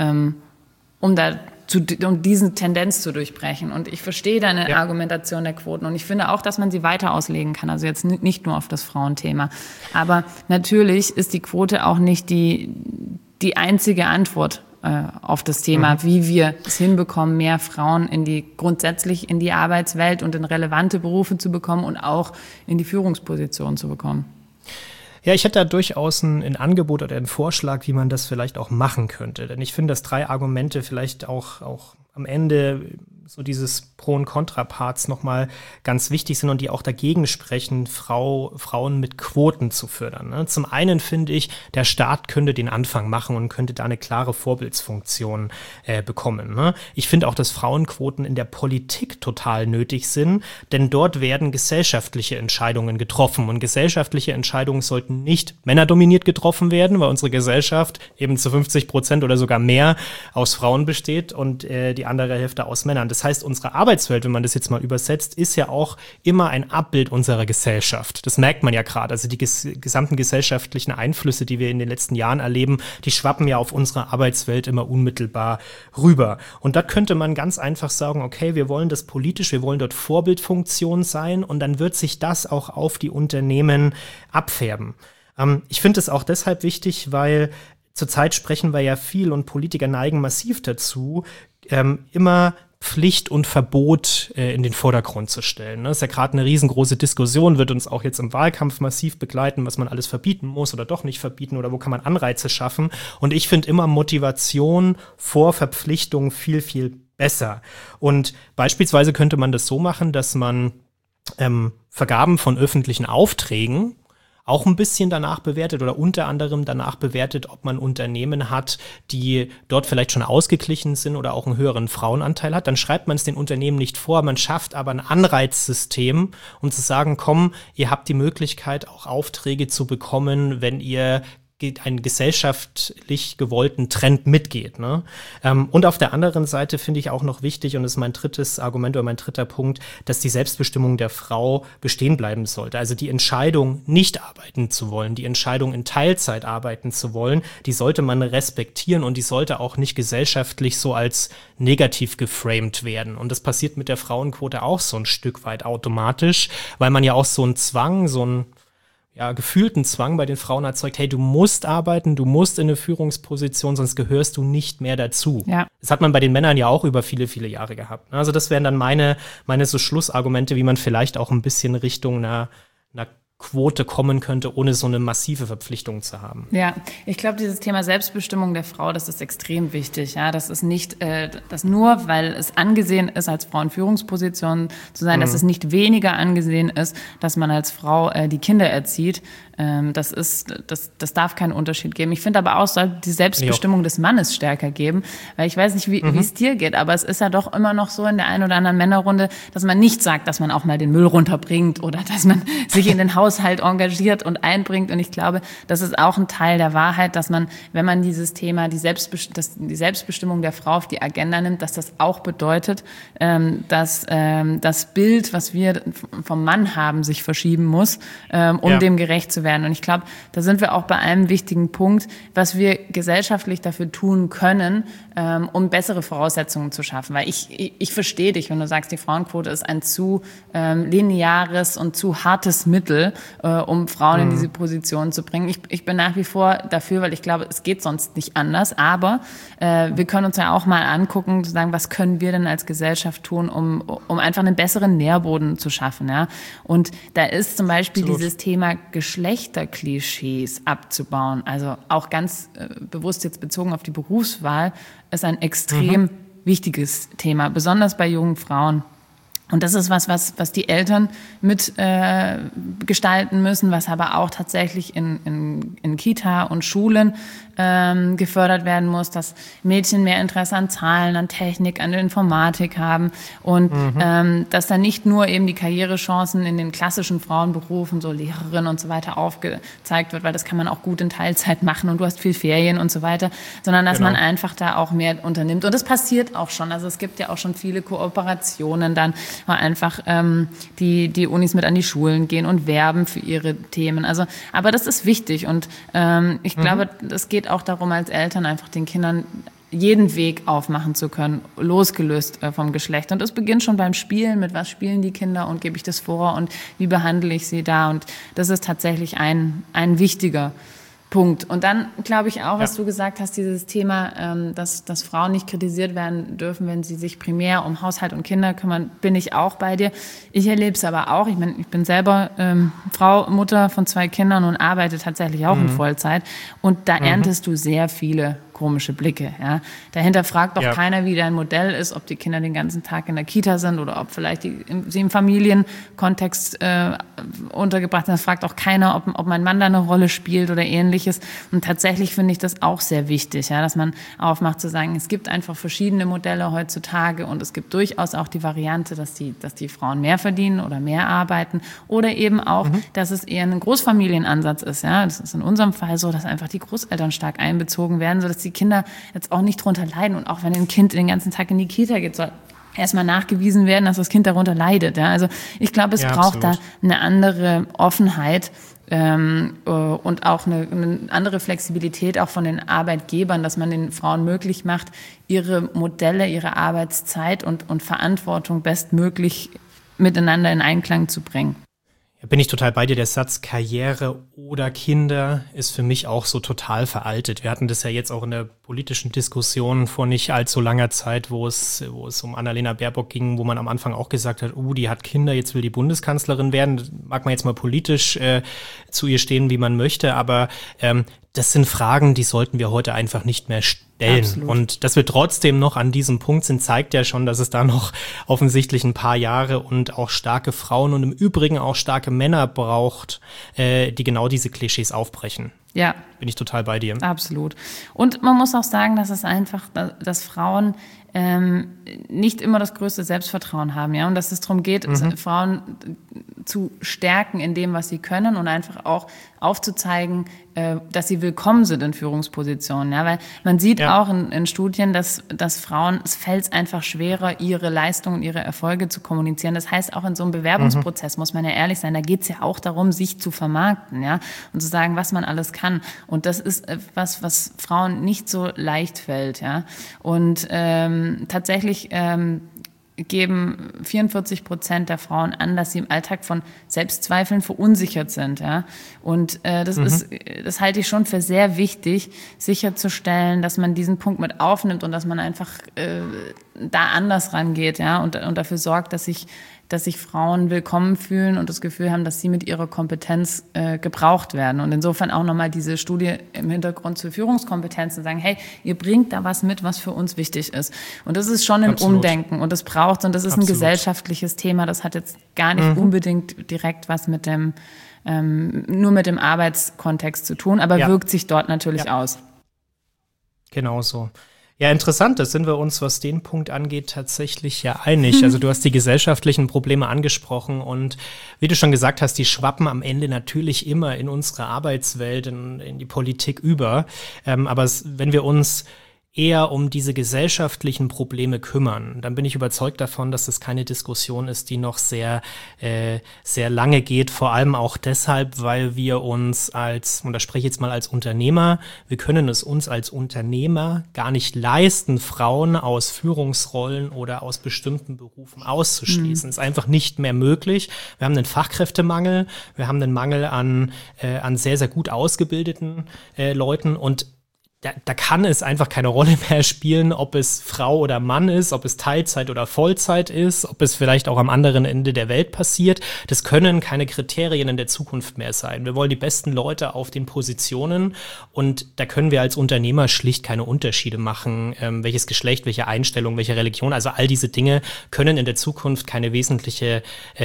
[SPEAKER 2] um diese Tendenz zu durchbrechen. Und ich verstehe deine Argumentation der Quoten und ich finde auch, dass man sie weiter auslegen kann, also jetzt nicht nur auf das Frauenthema. Aber natürlich ist die Quote auch nicht die einzige Antwort auf das Thema, wie wir es hinbekommen, mehr Frauen grundsätzlich in die Arbeitswelt und in relevante Berufe zu bekommen und auch in die Führungsposition zu bekommen.
[SPEAKER 1] Ja, ich hätte da durchaus ein Angebot oder einen Vorschlag, wie man das vielleicht auch machen könnte. Denn ich finde, dass 3 Argumente vielleicht auch am Ende so dieses Pro- und Kontraparts nochmal ganz wichtig sind und die auch dagegen sprechen, Frauen mit Quoten zu fördern. Ne? Zum einen finde ich, der Staat könnte den Anfang machen und könnte da eine klare Vorbildsfunktion bekommen. Ne? Ich finde auch, dass Frauenquoten in der Politik total nötig sind, denn dort werden gesellschaftliche Entscheidungen getroffen und gesellschaftliche Entscheidungen sollten nicht männerdominiert getroffen werden, weil unsere Gesellschaft eben zu 50% oder sogar mehr aus Frauen besteht und die andere Hälfte aus Männern. Das heißt, unsere Arbeitswelt, wenn man das jetzt mal übersetzt, ist ja auch immer ein Abbild unserer Gesellschaft. Das merkt man ja gerade. Also die gesamten gesellschaftlichen Einflüsse, die wir in den letzten Jahren erleben, die schwappen ja auf unsere Arbeitswelt immer unmittelbar rüber. Und da könnte man ganz einfach sagen, okay, wir wollen das politisch, wir wollen dort Vorbildfunktion sein und dann wird sich das auch auf die Unternehmen abfärben. Ich finde es auch deshalb wichtig, weil zurzeit sprechen wir ja viel und Politiker neigen massiv dazu, immer Pflicht und Verbot in den Vordergrund zu stellen. Das ist ja gerade eine riesengroße Diskussion, wird uns auch jetzt im Wahlkampf massiv begleiten, was man alles verbieten muss oder doch nicht verbieten oder wo kann man Anreize schaffen. Und ich finde immer Motivation vor Verpflichtung viel, viel besser. Und beispielsweise könnte man das so machen, dass man Vergaben von öffentlichen Aufträgen auch ein bisschen danach bewertet oder unter anderem danach bewertet, ob man Unternehmen hat, die dort vielleicht schon ausgeglichen sind oder auch einen höheren Frauenanteil hat. Dann schreibt man es den Unternehmen nicht vor, man schafft aber ein Anreizsystem, um zu sagen, komm, ihr habt die Möglichkeit, auch Aufträge zu bekommen, wenn ihr einen gesellschaftlich gewollten Trend mitgeht. Ne? Und auf der anderen Seite finde ich auch noch wichtig, und das ist mein drittes Argument oder mein dritter Punkt, dass die Selbstbestimmung der Frau bestehen bleiben sollte. Also die Entscheidung, nicht arbeiten zu wollen, die Entscheidung, in Teilzeit arbeiten zu wollen, die sollte man respektieren und die sollte auch nicht gesellschaftlich so als negativ geframed werden. Und das passiert mit der Frauenquote auch so ein Stück weit automatisch, weil man ja auch so einen Zwang, so einen gefühlten Zwang bei den Frauen erzeugt, hey, du musst arbeiten, du musst in eine Führungsposition, sonst gehörst du nicht mehr dazu. Ja. Das hat man bei den Männern ja auch über viele, viele Jahre gehabt. Also das wären dann meine so Schlussargumente, wie man vielleicht auch ein bisschen Richtung einer Quote kommen könnte, ohne so eine massive Verpflichtung zu haben.
[SPEAKER 2] Ja, ich glaube, dieses Thema Selbstbestimmung der Frau, das ist extrem wichtig. Ja, das ist nicht, dass nur, weil es angesehen ist, als Frau in Führungspositionen zu sein, dass es nicht weniger angesehen ist, dass man als Frau die Kinder erzieht. Das darf keinen Unterschied geben. Ich finde aber auch, soll die Selbstbestimmung des Mannes stärker geben, weil ich weiß nicht, wie es dir geht, aber es ist ja doch immer noch so in der einen oder anderen Männerrunde, dass man nicht sagt, dass man auch mal den Müll runterbringt oder dass man sich in den Haushalt engagiert und einbringt. Und ich glaube, das ist auch ein Teil der Wahrheit, dass man, wenn man dieses Thema, die Selbstbestimmung der Frau auf die Agenda nimmt, dass das auch bedeutet, dass das Bild, was wir vom Mann haben, sich verschieben muss, dem gerecht zu werden. Und ich glaube, da sind wir auch bei einem wichtigen Punkt, was wir gesellschaftlich dafür tun können, um bessere Voraussetzungen zu schaffen. Weil ich verstehe dich, wenn du sagst, die Frauenquote ist ein zu lineares und zu hartes Mittel, um Frauen in diese Position zu bringen. Ich bin nach wie vor dafür, weil ich glaube, es geht sonst nicht anders. Aber wir können uns ja auch mal angucken, zu sagen, was können wir denn als Gesellschaft tun, um einfach einen besseren Nährboden zu schaffen. Ja? Und da ist zum Beispiel dieses Thema Geschlechterklischees abzubauen. Also auch ganz bewusst jetzt bezogen auf die Berufswahl, ist ein extrem wichtiges Thema, besonders bei jungen Frauen. Und das ist was die Eltern mit gestalten müssen, was aber auch tatsächlich in Kita und Schulen gefördert werden muss, dass Mädchen mehr Interesse an Zahlen, an Technik, an Informatik haben und dass dann nicht nur eben die Karrierechancen in den klassischen Frauenberufen, so Lehrerin und so weiter, aufgezeigt wird, weil das kann man auch gut in Teilzeit machen und du hast viel Ferien und so weiter, sondern dass man einfach da auch mehr unternimmt. Und das passiert auch schon. Also es gibt ja auch schon viele Kooperationen dann, wo einfach die Unis mit an die Schulen gehen und werben für ihre Themen. Also, aber das ist wichtig und ich glaube, es geht auch darum, als Eltern einfach den Kindern jeden Weg aufmachen zu können, losgelöst vom Geschlecht. Und es beginnt schon beim Spielen, mit was spielen die Kinder und gebe ich das vor und wie behandle ich sie da. Und das ist tatsächlich ein wichtiger Punkt. Und dann glaube ich auch, was du gesagt hast, dieses Thema, dass Frauen nicht kritisiert werden dürfen, wenn sie sich primär um Haushalt und Kinder kümmern, bin ich auch bei dir. Ich erlebe es aber auch. Ich meine, ich bin selber Frau, Mutter von 2 Kindern und arbeite tatsächlich auch in Vollzeit. Und da erntest du sehr viele komische Blicke. Ja. Dahinter fragt doch keiner, wie dein Modell ist, ob die Kinder den ganzen Tag in der Kita sind oder ob vielleicht sie im Familienkontext untergebracht sind. Das fragt auch keiner, ob mein Mann da eine Rolle spielt oder Ähnliches. Und tatsächlich finde ich das auch sehr wichtig, ja, dass man aufmacht zu sagen, es gibt einfach verschiedene Modelle heutzutage und es gibt durchaus auch die Variante, dass die Frauen mehr verdienen oder mehr arbeiten oder eben auch, dass es eher ein Großfamilienansatz ist. Ja. Das ist in unserem Fall so, dass einfach die Großeltern stark einbezogen werden, sodass die Kinder jetzt auch nicht drunter leiden. Und auch wenn ein Kind den ganzen Tag in die Kita geht, soll erstmal nachgewiesen werden, dass das Kind darunter leidet. Ja. Also ich glaube, es braucht da eine andere Offenheit und auch eine andere Flexibilität auch von den Arbeitgebern, dass man den Frauen möglich macht, ihre Modelle, ihre Arbeitszeit und Verantwortung bestmöglich miteinander in Einklang zu bringen.
[SPEAKER 1] Bin ich total bei dir. Der Satz Karriere oder Kinder ist für mich auch so total veraltet. Wir hatten das ja jetzt auch in der politischen Diskussion vor nicht allzu langer Zeit, wo es um Annalena Baerbock ging, wo man am Anfang auch gesagt hat, die hat Kinder, jetzt will die Bundeskanzlerin werden. Das mag man jetzt mal politisch zu ihr stehen, wie man möchte, aber das sind Fragen, die sollten wir heute einfach nicht mehr stellen. Absolut. Und dass wir trotzdem noch an diesem Punkt sind, zeigt ja schon, dass es da noch offensichtlich ein paar Jahre und auch starke Frauen und im Übrigen auch starke Männer braucht, die genau diese Klischees aufbrechen.
[SPEAKER 2] Ja.
[SPEAKER 1] Bin ich total bei dir.
[SPEAKER 2] Absolut. Und man muss auch sagen, dass es einfach, dass Frauen nicht immer das größte Selbstvertrauen haben, ja, und dass es darum geht, Frauen zu stärken in dem, was sie können und einfach auch aufzuzeigen, dass sie willkommen sind in Führungspositionen, ja, weil man sieht auch in Studien, dass Frauen, es fällt einfach schwerer, ihre Leistungen, ihre Erfolge zu kommunizieren. Das heißt, auch in so einem Bewerbungsprozess muss man ja ehrlich sein, da geht es ja auch darum, sich zu vermarkten, ja, und zu sagen, was man alles kann. Und das ist was Frauen nicht so leicht fällt, ja. Und tatsächlich geben 44% der Frauen an, dass sie im Alltag von Selbstzweifeln verunsichert sind, ja. Und das halte ich schon für sehr wichtig, sicherzustellen, dass man diesen Punkt mit aufnimmt und dass man einfach da anders rangeht, ja, und dafür sorgt, dass sich Frauen willkommen fühlen und das Gefühl haben, dass sie mit ihrer Kompetenz gebraucht werden. Und insofern auch nochmal diese Studie im Hintergrund zur Führungskompetenz und sagen, hey, ihr bringt da was mit, was für uns wichtig ist. Und das ist schon ein Umdenken und das braucht und das ist ein gesellschaftliches Thema. Das hat jetzt gar nicht unbedingt direkt was mit nur mit dem Arbeitskontext zu tun, aber wirkt sich dort natürlich aus.
[SPEAKER 1] Genau so. Ja, interessant, da sind wir uns, was den Punkt angeht, tatsächlich ja einig. Also du hast die gesellschaftlichen Probleme angesprochen und wie du schon gesagt hast, die schwappen am Ende natürlich immer in unsere Arbeitswelt, in die Politik über. Aber wenn wir uns eher um diese gesellschaftlichen Probleme kümmern, dann bin ich überzeugt davon, dass es keine Diskussion ist, die noch sehr, sehr lange geht. Vor allem auch deshalb, weil wir uns und da spreche ich jetzt mal als Unternehmer, wir können es uns als Unternehmer gar nicht leisten, Frauen aus Führungsrollen oder aus bestimmten Berufen auszuschließen. Ist einfach nicht mehr möglich. Wir haben einen Fachkräftemangel, wir haben einen Mangel an sehr, sehr gut ausgebildeten Leuten und da kann es einfach keine Rolle mehr spielen, ob es Frau oder Mann ist, ob es Teilzeit oder Vollzeit ist, ob es vielleicht auch am anderen Ende der Welt passiert. Das können keine Kriterien in der Zukunft mehr sein. Wir wollen die besten Leute auf den Positionen und da können wir als Unternehmer schlicht keine Unterschiede machen, welches Geschlecht, welche Einstellung, welche Religion. Also all diese Dinge können in der Zukunft keine wesentliche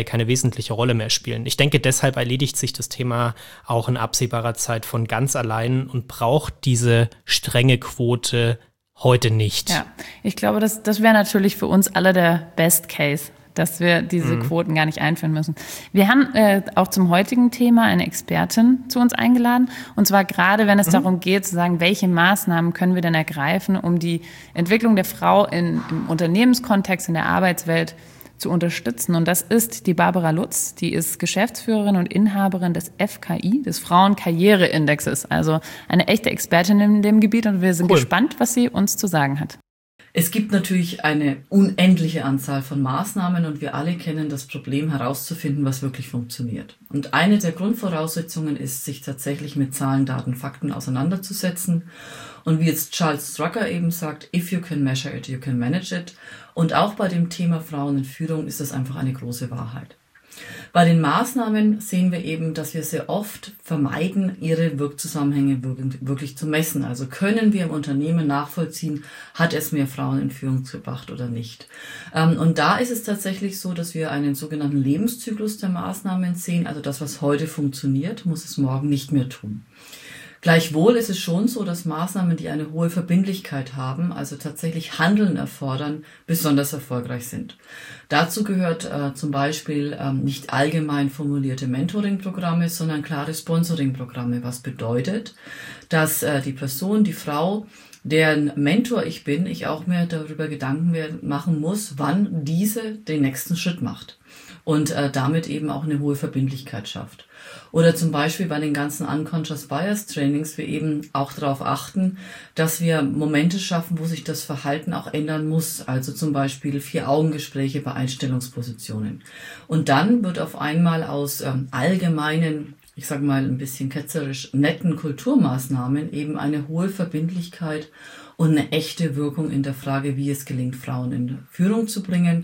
[SPEAKER 1] Rolle mehr spielen. Ich denke, deshalb erledigt sich das Thema auch in absehbarer Zeit von ganz allein und braucht diese strenge Quote heute nicht.
[SPEAKER 2] Ja, ich glaube, das wäre natürlich für uns alle der Best Case, dass wir diese Quoten gar nicht einführen müssen. Wir haben auch zum heutigen Thema eine Expertin zu uns eingeladen. Und zwar gerade, wenn es darum geht, zu sagen, welche Maßnahmen können wir denn ergreifen, um die Entwicklung der Frau im Unternehmenskontext, in der Arbeitswelt zu unterstützen. Und das ist die Barbara Lutz, die ist Geschäftsführerin und Inhaberin des FKI, des Frauenkarriereindexes. Also eine echte Expertin in dem Gebiet und wir sind gespannt, was sie uns zu sagen hat.
[SPEAKER 3] Es gibt natürlich eine unendliche Anzahl von Maßnahmen und wir alle kennen das Problem herauszufinden, was wirklich funktioniert. Und eine der Grundvoraussetzungen ist, sich tatsächlich mit Zahlen, Daten, Fakten auseinanderzusetzen. Und wie jetzt Charles Drucker eben sagt, if you can measure it, you can manage it. Und auch bei dem Thema Frauen in Führung ist das einfach eine große Wahrheit. Bei den Maßnahmen sehen wir eben, dass wir sehr oft vermeiden, ihre Wirkzusammenhänge wirklich zu messen. Also können wir im Unternehmen nachvollziehen, hat es mehr Frauen in Führung gebracht oder nicht. Und da ist es tatsächlich so, dass wir einen sogenannten Lebenszyklus der Maßnahmen sehen. Also das, was heute funktioniert, muss es morgen nicht mehr tun. Gleichwohl ist es schon so, dass Maßnahmen, die eine hohe Verbindlichkeit haben, also tatsächlich Handeln erfordern, besonders erfolgreich sind. Dazu gehört zum Beispiel nicht allgemein formulierte Mentoring-Programme, sondern klare Sponsoring-Programme, was bedeutet, dass die Person, die Frau, deren Mentor ich bin, ich auch mir darüber Gedanken machen muss, wann diese den nächsten Schritt macht und damit eben auch eine hohe Verbindlichkeit schafft. Oder zum Beispiel bei den ganzen Unconscious Bias Trainings wir eben auch darauf achten, dass wir Momente schaffen, wo sich das Verhalten auch ändern muss. Also zum Beispiel 4-Augen-Gespräche bei Einstellungspositionen. Und dann wird auf einmal aus allgemeinen, ich sage mal ein bisschen ketzerisch, netten Kulturmaßnahmen eben eine hohe Verbindlichkeit und eine echte Wirkung in der Frage, wie es gelingt, Frauen in Führung zu bringen.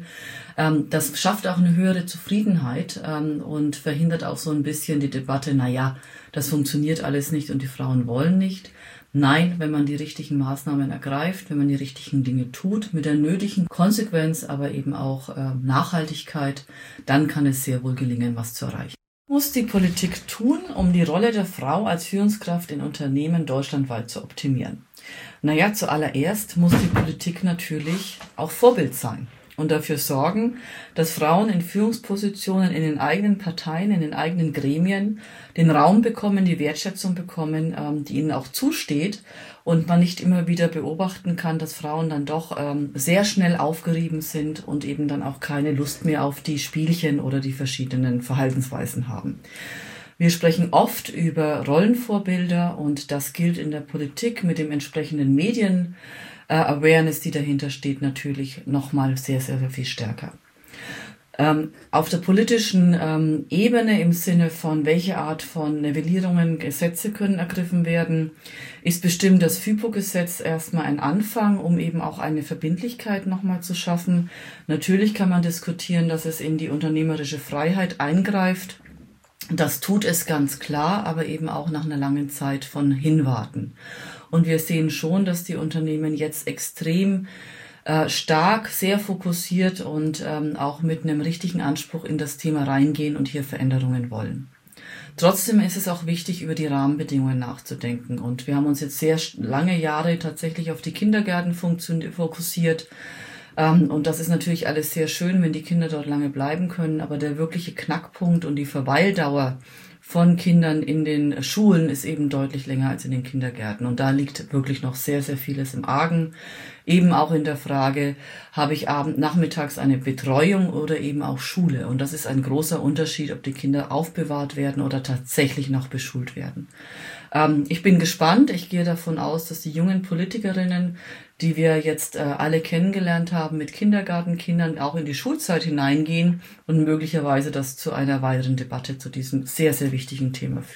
[SPEAKER 3] Das schafft auch eine höhere Zufriedenheit und verhindert auch so ein bisschen die Debatte, naja, das funktioniert alles nicht und die Frauen wollen nicht. Nein, wenn man die richtigen Maßnahmen ergreift, wenn man die richtigen Dinge tut, mit der nötigen Konsequenz, aber eben auch Nachhaltigkeit, dann kann es sehr wohl gelingen, was zu erreichen. Was muss die Politik tun, um die Rolle der Frau als Führungskraft in Unternehmen deutschlandweit zu optimieren? Naja, zuallererst muss die Politik natürlich auch Vorbild sein und dafür sorgen, dass Frauen in Führungspositionen in den eigenen Parteien, in den eigenen Gremien den Raum bekommen, die Wertschätzung bekommen, die ihnen auch zusteht und man nicht immer wieder beobachten kann, dass Frauen dann doch sehr schnell aufgerieben sind und eben dann auch keine Lust mehr auf die Spielchen oder die verschiedenen Verhaltensweisen haben. Wir sprechen oft über Rollenvorbilder und das gilt in der Politik mit dem entsprechenden Medien-Awareness, die dahinter steht, natürlich nochmal sehr, sehr, sehr viel stärker. Auf der politischen Ebene im Sinne von, welche Art von Nivellierungen, Gesetze können ergriffen werden, ist bestimmt das FIPO-Gesetz erstmal ein Anfang, um eben auch eine Verbindlichkeit nochmal zu schaffen. Natürlich kann man diskutieren, dass es in die unternehmerische Freiheit eingreift. Das tut es ganz klar, aber eben auch nach einer langen Zeit von Hinwarten. Und wir sehen schon, dass die Unternehmen jetzt extrem stark, sehr fokussiert und auch mit einem richtigen Anspruch in das Thema reingehen und hier Veränderungen wollen. Trotzdem ist es auch wichtig, über die Rahmenbedingungen nachzudenken. Und wir haben uns jetzt sehr lange Jahre tatsächlich auf die Kindergärten fokussiert. Und das ist natürlich alles sehr schön, wenn die Kinder dort lange bleiben können. Aber der wirkliche Knackpunkt und die Verweildauer von Kindern in den Schulen ist eben deutlich länger als in den Kindergärten. Und da liegt wirklich noch sehr, sehr vieles im Argen. Eben auch in der Frage, habe ich nachmittags eine Betreuung oder eben auch Schule? Und das ist ein großer Unterschied, ob die Kinder aufbewahrt werden oder tatsächlich noch beschult werden. Ich bin gespannt. Ich gehe davon aus, dass die jungen Politikerinnen, die wir jetzt alle kennengelernt haben, mit Kindergartenkindern auch in die Schulzeit hineingehen und möglicherweise das zu einer weiteren Debatte zu diesem sehr, sehr wichtigen Thema führt.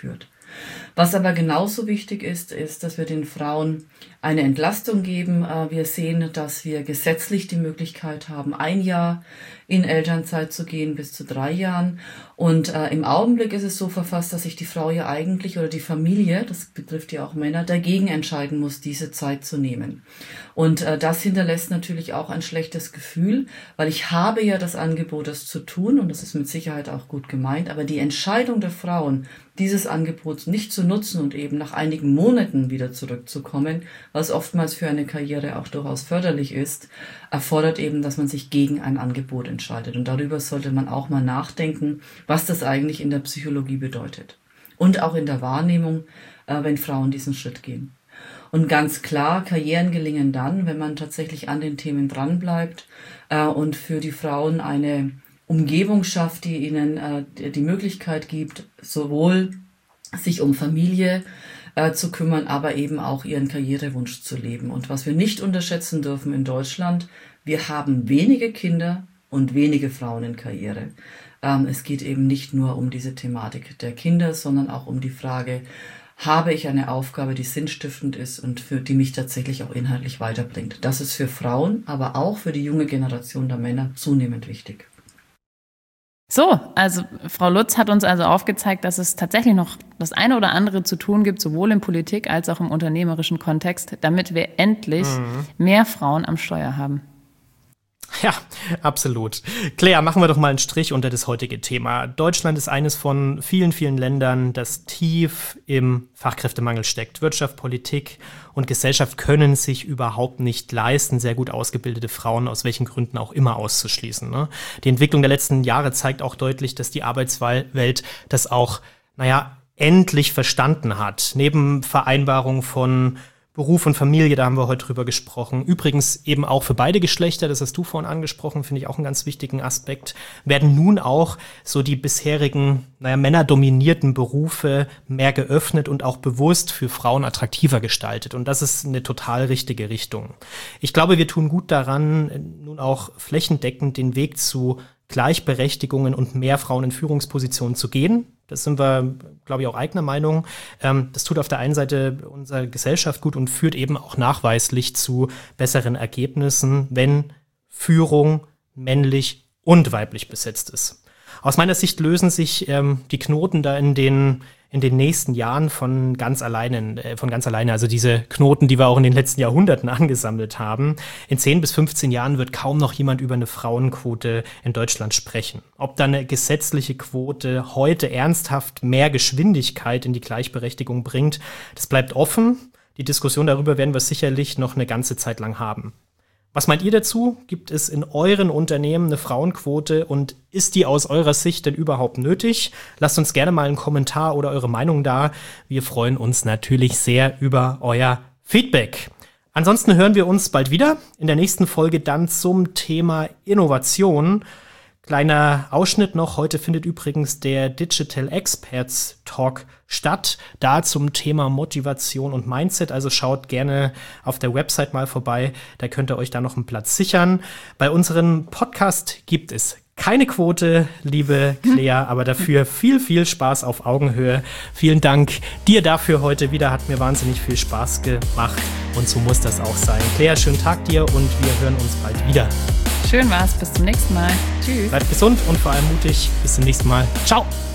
[SPEAKER 3] Was aber genauso wichtig ist, dass wir den Frauen eine Entlastung geben. Wir sehen, dass wir gesetzlich die Möglichkeit haben, 1 Jahr in Elternzeit zu gehen, bis zu 3 Jahren. Und im Augenblick ist es so verfasst, dass sich die Frau ja eigentlich oder die Familie, das betrifft ja auch Männer, dagegen entscheiden muss, diese Zeit zu nehmen. Und das hinterlässt natürlich auch ein schlechtes Gefühl, weil ich habe ja das Angebot, das zu tun, und das ist mit Sicherheit auch gut gemeint, aber die Entscheidung der Frauen, dieses Angebot nicht zu nutzen und eben nach einigen Monaten wieder zurückzukommen, was oftmals für eine Karriere auch durchaus förderlich ist, erfordert eben, dass man sich gegen ein Angebot entscheidet. Und darüber sollte man auch mal nachdenken, was das eigentlich in der Psychologie bedeutet. Und auch in der Wahrnehmung, wenn Frauen diesen Schritt gehen. Und ganz klar, Karrieren gelingen dann, wenn man tatsächlich an den Themen dranbleibt und für die Frauen eine Umgebung schafft, die ihnen die Möglichkeit gibt, sowohl sich um Familie zu kümmern, aber eben auch ihren Karrierewunsch zu leben. Und was wir nicht unterschätzen dürfen in Deutschland, wir haben wenige Kinder und wenige Frauen in Karriere. Es geht eben nicht nur um diese Thematik der Kinder, sondern auch um die Frage, habe ich eine Aufgabe, die sinnstiftend ist und für die mich tatsächlich auch inhaltlich weiterbringt. Das ist für Frauen, aber auch für die junge Generation der Männer zunehmend wichtig.
[SPEAKER 2] So, also Frau Lutz hat uns also aufgezeigt, dass es tatsächlich noch das eine oder andere zu tun gibt, sowohl in Politik als auch im unternehmerischen Kontext, damit wir endlich mehr Frauen am Steuer haben.
[SPEAKER 1] Ja, absolut. Claire, machen wir doch mal einen Strich unter das heutige Thema. Deutschland ist eines von vielen, vielen Ländern, das tief im Fachkräftemangel steckt. Wirtschaft, Politik und Gesellschaft können sich überhaupt nicht leisten, sehr gut ausgebildete Frauen aus welchen Gründen auch immer auszuschließen. Ne? Die Entwicklung der letzten Jahre zeigt auch deutlich, dass die Arbeitswelt das auch, endlich verstanden hat. Neben Vereinbarung von Beruf und Familie, da haben wir heute drüber gesprochen. Übrigens eben auch für beide Geschlechter, das hast du vorhin angesprochen, finde ich auch einen ganz wichtigen Aspekt, werden nun auch so die bisherigen, männerdominierten Berufe mehr geöffnet und auch bewusst für Frauen attraktiver gestaltet. Und das ist eine total richtige Richtung. Ich glaube, wir tun gut daran, nun auch flächendeckend den Weg zu Gleichberechtigungen und mehr Frauen in Führungspositionen zu gehen. Das sind wir, glaube ich, auch eigener Meinung. Das tut auf der einen Seite unserer Gesellschaft gut und führt eben auch nachweislich zu besseren Ergebnissen, wenn Führung männlich und weiblich besetzt ist. Aus meiner Sicht lösen sich die Knoten da in den nächsten Jahren von ganz alleine. Also diese Knoten, die wir auch in den letzten Jahrhunderten angesammelt haben. In 10 bis 15 Jahren wird kaum noch jemand über eine Frauenquote in Deutschland sprechen. Ob da eine gesetzliche Quote heute ernsthaft mehr Geschwindigkeit in die Gleichberechtigung bringt, das bleibt offen. Die Diskussion darüber werden wir sicherlich noch eine ganze Zeit lang haben. Was meint ihr dazu? Gibt es in euren Unternehmen eine Frauenquote und ist die aus eurer Sicht denn überhaupt nötig? Lasst uns gerne mal einen Kommentar oder eure Meinung da. Wir freuen uns natürlich sehr über euer Feedback. Ansonsten hören wir uns bald wieder. In der nächsten Folge dann zum Thema Innovation. Kleiner Ausschnitt noch. Heute findet übrigens der Digital Experts Talk statt. Da zum Thema Motivation und Mindset. Also schaut gerne auf der Website mal vorbei. Da könnt ihr euch da noch einen Platz sichern. Bei unserem Podcast gibt es keine Quote, liebe Claire, aber dafür viel, viel Spaß auf Augenhöhe. Vielen Dank dir dafür heute wieder. Hat mir wahnsinnig viel Spaß gemacht. Und so muss das auch sein. Claire, schönen Tag dir und wir hören uns bald wieder.
[SPEAKER 2] Schön war's. Bis zum nächsten Mal. Tschüss.
[SPEAKER 1] Bleibt gesund und vor allem mutig. Bis zum nächsten Mal. Ciao.